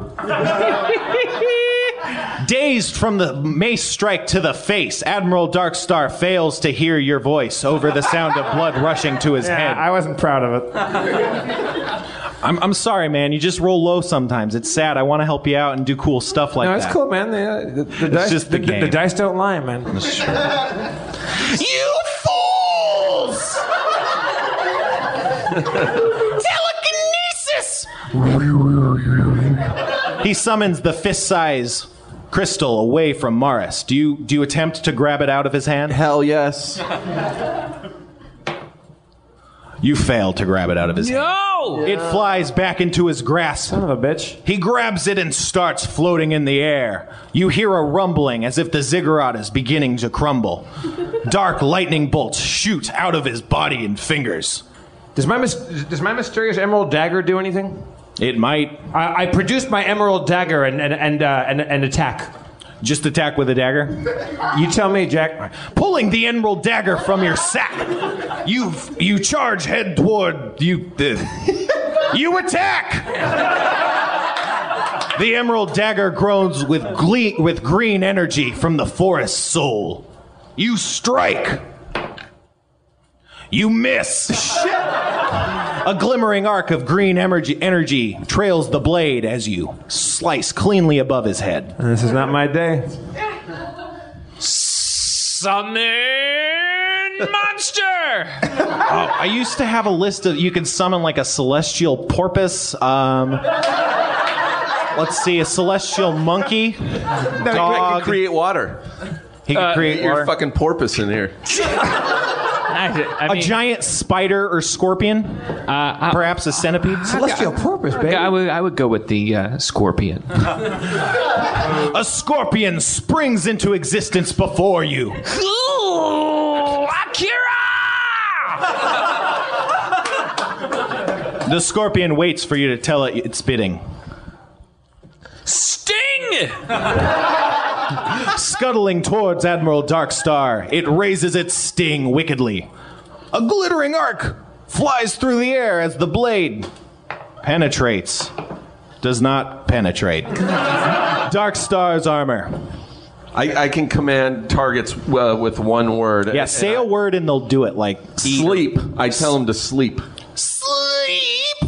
Dazed from the mace strike to the face, Admiral Darkstar fails to hear your voice over the sound of blood rushing to his head. I wasn't proud of it. I'm sorry, man. You just roll low sometimes. It's sad. I want to help you out and do cool stuff like that. No, it's cool, man. The dice, just the game. The dice don't lie, man. You fools! Telekinesis! He summons the fist-size crystal away from Morris. Do you attempt to grab it out of his hand? Hell yes. You fail to grab it out of his hand. No! It flies back into his grasp. Son of a bitch. He grabs it and starts floating in the air. You hear a rumbling as if the ziggurat is beginning to crumble. Dark lightning bolts shoot out of his body and fingers. Does my mysterious emerald dagger do anything? It might. I produced my emerald dagger and attack. Just attack with a dagger? You tell me, Jack. Pulling the emerald dagger from your sack, you charge head toward you. You attack. The emerald dagger grows with green energy from the forest soul. You strike. You miss. Shit. A glimmering arc of green energy trails the blade as you slice cleanly above his head. This is not my day. Summon monster! I used to have a list of, you could summon like a celestial porpoise. Let's see, a celestial monkey. Dog. He can create water. He can create water. You're fucking porpoise in here. I mean, a giant spider or scorpion? Perhaps a centipede? Celestial porpoise, baby. I would go with the scorpion. A scorpion springs into existence before you. ooh, Akira! The scorpion waits for you to tell it its bidding. Sting! Scuttling towards Admiral Darkstar, it raises its sting wickedly. A glittering arc flies through the air as the blade penetrates. Does not penetrate. Darkstar's armor. I can command targets with one word. Yeah, say a word and they'll do it. Like sleep. I tell them to sleep. Sleep!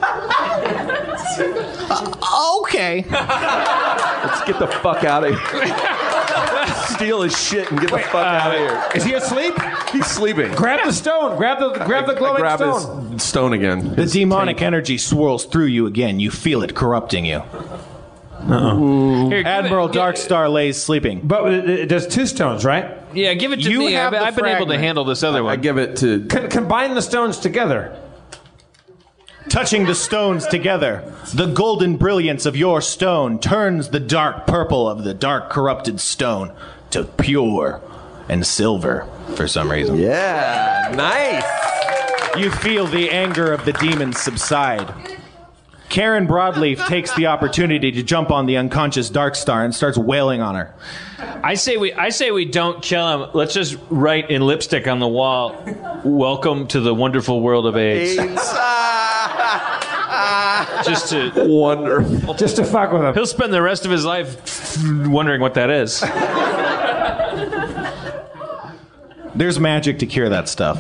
Okay. Let's get the fuck out of here. Steal his shit and get the fuck out of here. Is he asleep? He's sleeping. Grab the stone. Grab the glowing grab stone. His stone again. The demonic energy swirls through you again. You feel it corrupting you. Here, Admiral Darkstar lays sleeping. But it does 2 stones, right? Yeah, give it to me. I've been able to handle this other one. I give it to... Combine the stones together. Touching the stones together, the golden brilliance of your stone turns the dark purple of the dark corrupted stone to pure and silver for some reason. Yeah, nice. You feel the anger of the demons subside. Karen Broadleaf takes the opportunity to jump on the unconscious Darkstar and starts wailing on her. I say we don't kill him. Let's just write in lipstick on the wall, "Welcome to the wonderful world of AIDS." Just to wonderful. Just to fuck with him. He'll spend the rest of his life wondering what that is. There's magic to cure that stuff.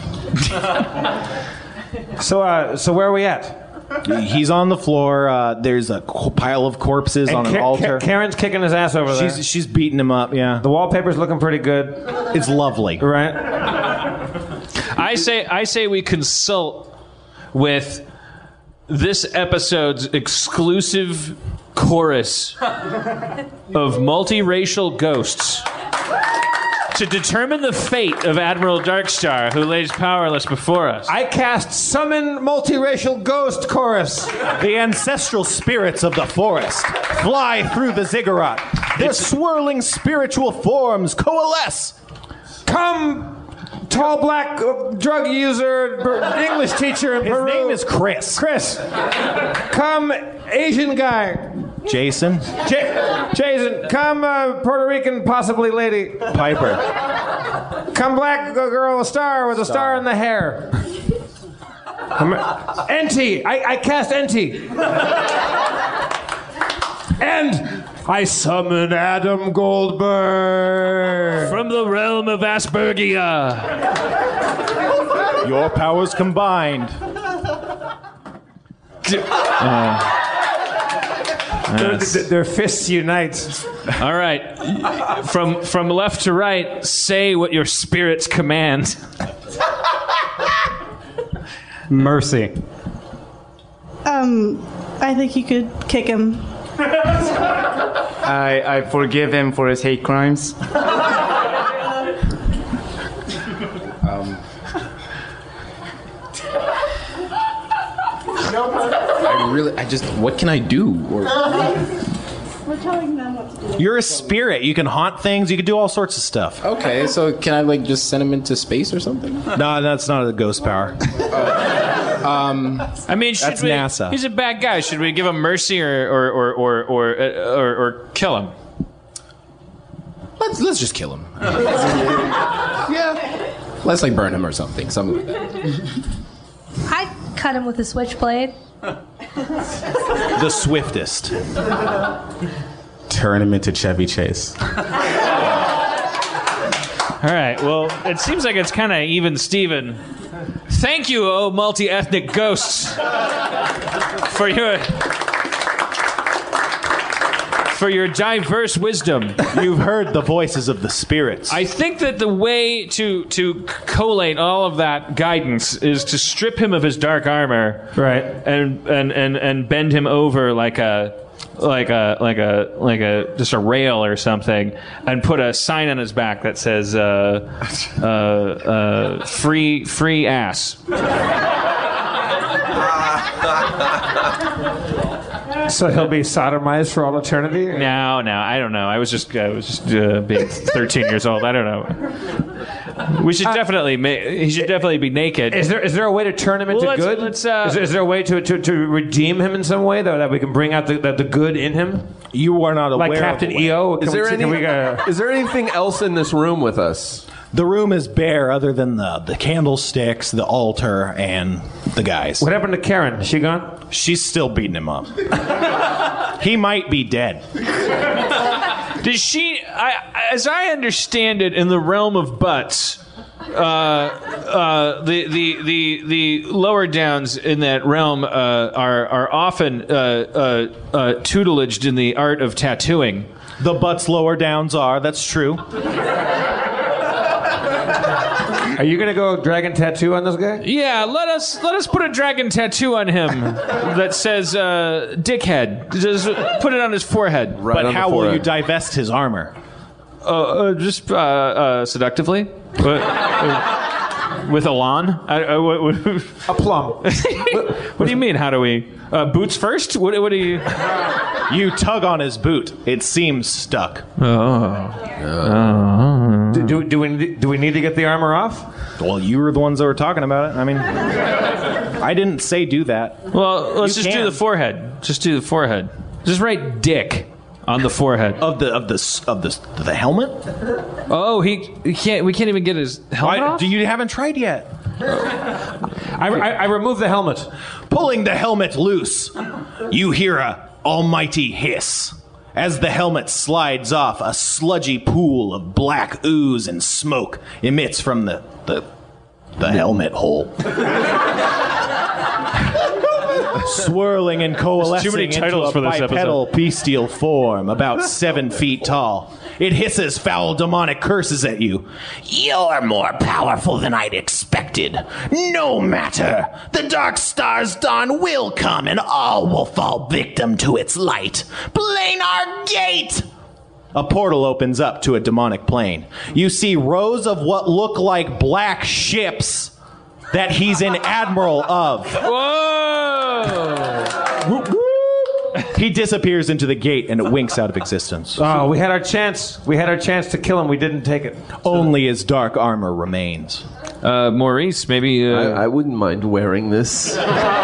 So where are we at? He's on the floor. There's a pile of corpses on an altar. Karen's kicking his ass over there. She's beating him up, yeah. The wallpaper's looking pretty good. It's lovely. Right? I say we consult with this episode's exclusive chorus of multiracial ghosts to determine the fate of Admiral Darkstar, who lays powerless before us. I cast Summon Multiracial Ghost Chorus. The ancestral spirits of the forest fly through the ziggurat. Their swirling spiritual forms coalesce. Come, tall black drug user, English teacher in Peru. His name is Chris. Chris. Come, Asian guy. Jason. Jason. Come, Puerto Rican, possibly lady. Piper. Come, black girl, a star with a star in the hair. Enti. I cast Enti. And I summon Adam Goldberg. From the realm of Aspergia. Your powers combined. Their fists unite. All right. From left to right, say what your spirits command. Mercy. I think you could kick him. I forgive him for his hate crimes. What can I do? We're telling them what to do. You're a spirit. You can haunt things. You can do all sorts of stuff. Okay, so can I just send him into space or something? No, that's not a ghost power. I mean, that's NASA. He's a bad guy. Should we give him mercy or kill him? Let's just kill him. Yeah. Let's burn him or something like that. I'd cut him with a switchblade. The swiftest. Turn him into Chevy Chase. All right. Well, it seems like it's kind of even Steven. Thank you, oh multi-ethnic ghosts, for your diverse wisdom. You've heard the voices of the spirits. I think that the way to collate all of that guidance is to strip him of his dark armor, right, and bend him over like a just a rail or something, and put a sign on his back that says free ass. So he'll be sodomized for all eternity? No, I don't know. I was just being 13 years old. I don't know. We should definitely he should definitely be naked. Is there a way to turn him into good? Is there a way to redeem him in some way that we can bring out the good in him? You are not aware like Captain of the way. EO. Is there anything else in this room with us? The room is bare other than the candlesticks, the altar, and the guys. What happened to Karen? Is she gone? She's still beating him up. He might be dead. Did she? As I understand it, in the realm of butts, the lower downs in that realm are often tutelaged in the art of tattooing. The butts lower downs are. That's true. Are you gonna go dragon tattoo on this guy? Yeah, let us put a dragon tattoo on him that says "dickhead." Just put it on his forehead. Right, but how will you divest his armor? Just seductively. With a lawn? A plum. What do you mean? How do we? Boots first? What do you? You tug on his boot. It seems stuck. Do we need to get the armor off? Well, you were the ones that were talking about it. I mean, I didn't say do that. Well, let's just do the forehead. Just do the forehead. Just write "dick" on the forehead of the helmet. Oh, he can't. We can't even get his helmet off. You haven't tried yet. I remove the helmet. Pulling the helmet loose, you hear a almighty hiss. As the helmet slides off, a sludgy pool of black ooze and smoke emits from the helmet hole. Swirling and coalescing into a bipedal bestial form about 7 feet tall. It hisses foul demonic curses at you. You're more powerful than I'd expected. No matter. The Dark Star's dawn will come and all will fall victim to its light. Planar Gate! A portal opens up to a demonic plane. You see rows of what look like black ships that he's an admiral of. Whoa! He disappears into the gate and it winks out of existence. Oh, we had our chance. We had our chance to kill him. We didn't take it. Only his dark armor remains. Maurice, maybe... I wouldn't mind wearing this.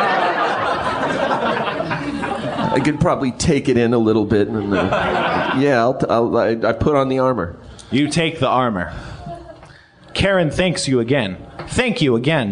I could probably take it in a little bit. And I put on the armor. You take the armor. Karen thanks you again. Thank you again.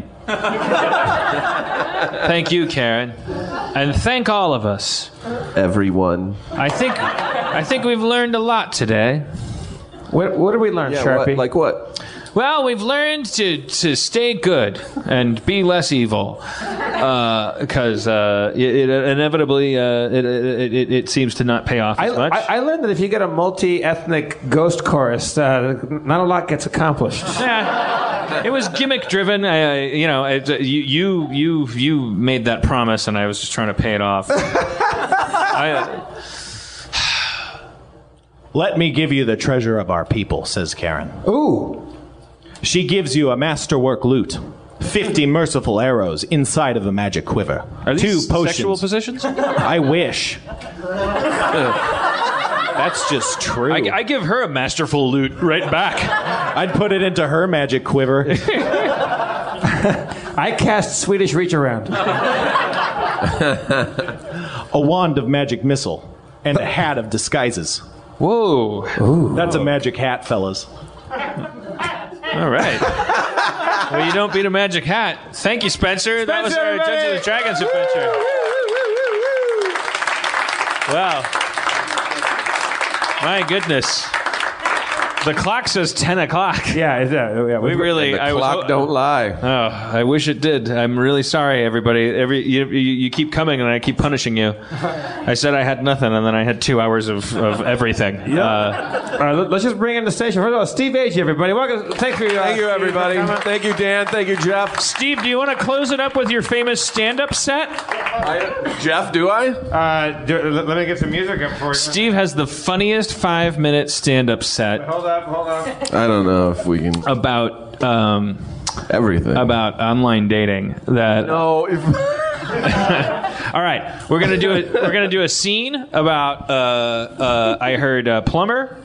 Thank you, Karen. And thank all of us. Everyone. I think we've learned a lot today. What did we learn, Sharpie? Like what? Well, we've learned to stay good and be less evil, because it inevitably it seems to not pay off as much. I learned that if you get a multi-ethnic ghost chorus, not a lot gets accomplished. Yeah, it was gimmick driven. You made that promise, and I was just trying to pay it off. Let me give you the treasure of our people, says Karen. Ooh. She gives you a masterwork lute, 50 merciful arrows inside of a magic quiver. Are these 2 potions. sexual positions? I wish. That's just true. I give her a masterful lute right back. I'd put it into her magic quiver. I cast Swedish reach around. A wand of magic missile and a hat of disguises. Whoa. Ooh. That's a magic hat, fellas. All right. Well, you don't beat a magic hat. Thank you, Spencer. That was our Dungeons & Dragons adventure. Wow. My goodness. The clock says 10 o'clock. Yeah. We really... The clock don't lie. Oh, I wish it did. I'm really sorry, everybody. You keep coming, and I keep punishing you. I said I had nothing, and then I had 2 hours of everything. Let's just bring in the station. First of all, Steve Agee, everybody. Welcome. Thank you, everybody. Thank you, Dan. Thank you, Jeff. Steve, do you want to close it up with your famous stand-up set? Jeff, do I? Let me get some music up for you. Steve has the funniest 5-minute stand-up set. Hold on. I don't know if we can... About... everything. About online dating. No, All right, we're gonna do it. We're gonna do a scene about. I heard plumber.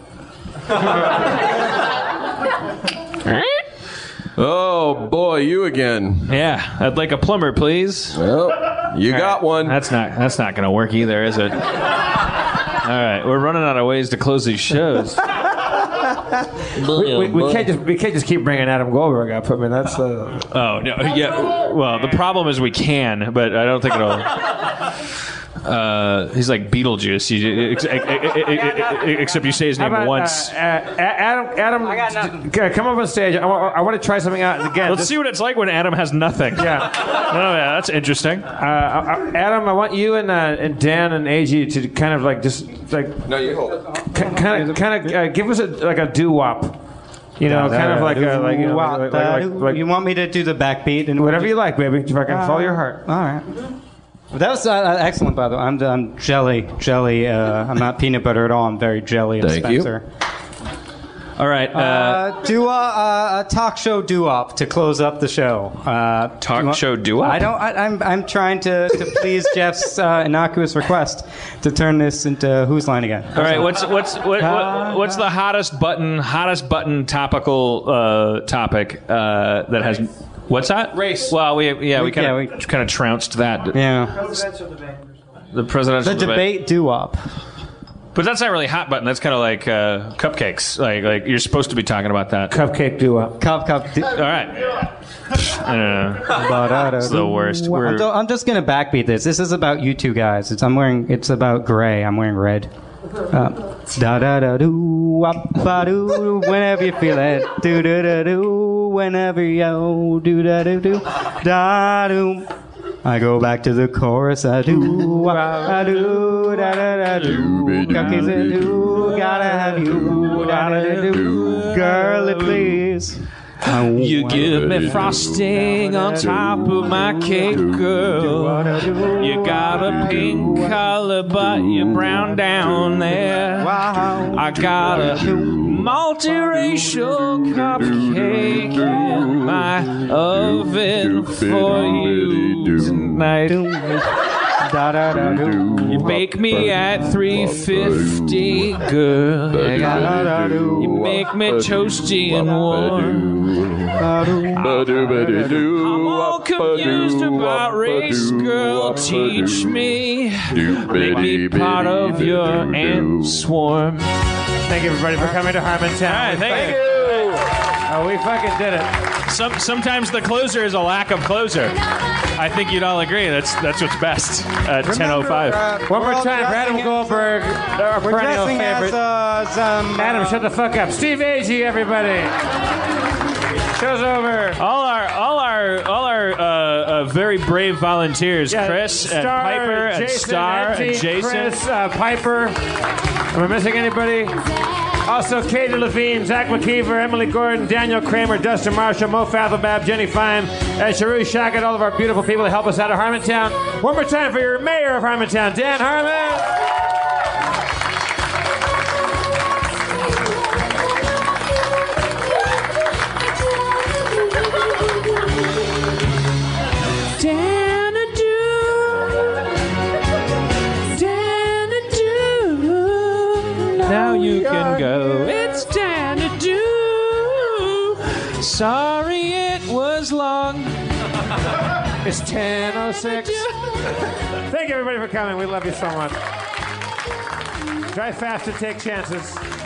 Oh boy, you again. Yeah, I'd like a plumber, please. Well, you got one. That's not gonna work either, is it? All right, we're running out of ways to close these shows. We can't just keep bringing Adam Goldberg up. I mean, that's. Oh no, yeah. Well, the problem is we can, but I don't think it'll. He's like Beetlejuice, except you say his name once. Adam, I got nothing. Come up on stage. I want to try something out again. Let's see what it's like when Adam has nothing. Yeah. Oh yeah, that's interesting. Adam, I want you and Dan and AG to kind of like just like. No, you hold it. Kind of give us a doo-wop. You know, kind of like you want me to do the backbeat and whatever you like, baby. If I can follow your heart. All right. That was excellent, by the way. I'm jelly. I'm not peanut butter at all. I'm very jelly of Thank Spencer. All right. Do a talk show doo-wop to close up the show. Talk show doo-wop? I'm trying to please Jeff's innocuous request to turn this into Whose Line again. All right. What's the hottest button topical topic that has? What's that? Race. Well, we kind of trounced that. Yeah. The presidential debate doo-wop. But that's not really hot button. That's kind of like cupcakes. Like you're supposed to be talking about that. Cupcake doo-wop. All right. I don't know. It's the worst. I'm just gonna backbeat this. This is about you two guys. It's about gray. I'm wearing red. Da da da do wop ba do. Whenever you feel it, do da da do. Whenever you do da do do da do. I go back to the chorus. I do, I do, da da da do. Cookies I do, gotta have you, da da da do. Girlie, please. You give me frosting on top of my cake, girl. You got a pink color, but you're brown down there. I got a multiracial cupcake in my oven for you tonight. You bake me at 350, girl. You make me toasty and warm. I'm all confused about race, girl. Teach me. Make me part of your ant swarm. Thank you, everybody, for coming to Harmontown. All right, thank you. Oh, we fucking did it. Sometimes the closer is a lack of closer. I think you'd all agree that's what's best at 10:05. One more time for Adam Goldberg, our perennial favorite. Adam, shut the fuck up. Steve Agee, everybody. Show's over. All our very brave volunteers, Chris and Piper and Star and Jason. Chris, Piper. Am I missing anybody? Also, Katie Levine, Zach McKeever, Emily Gordon, Daniel Kramer, Dustin Marshall, Mo Fathelbab, Jenny Fine, and Sharu Shagat, all of our beautiful people that help us out of Harmontown. One more time for your mayor of Harmontown, Dan Harmon. Now you can go. It's time to do. Sorry it was long. It's 10:06. Thank you, everybody, for coming. We love you so much. Drive fast and take chances.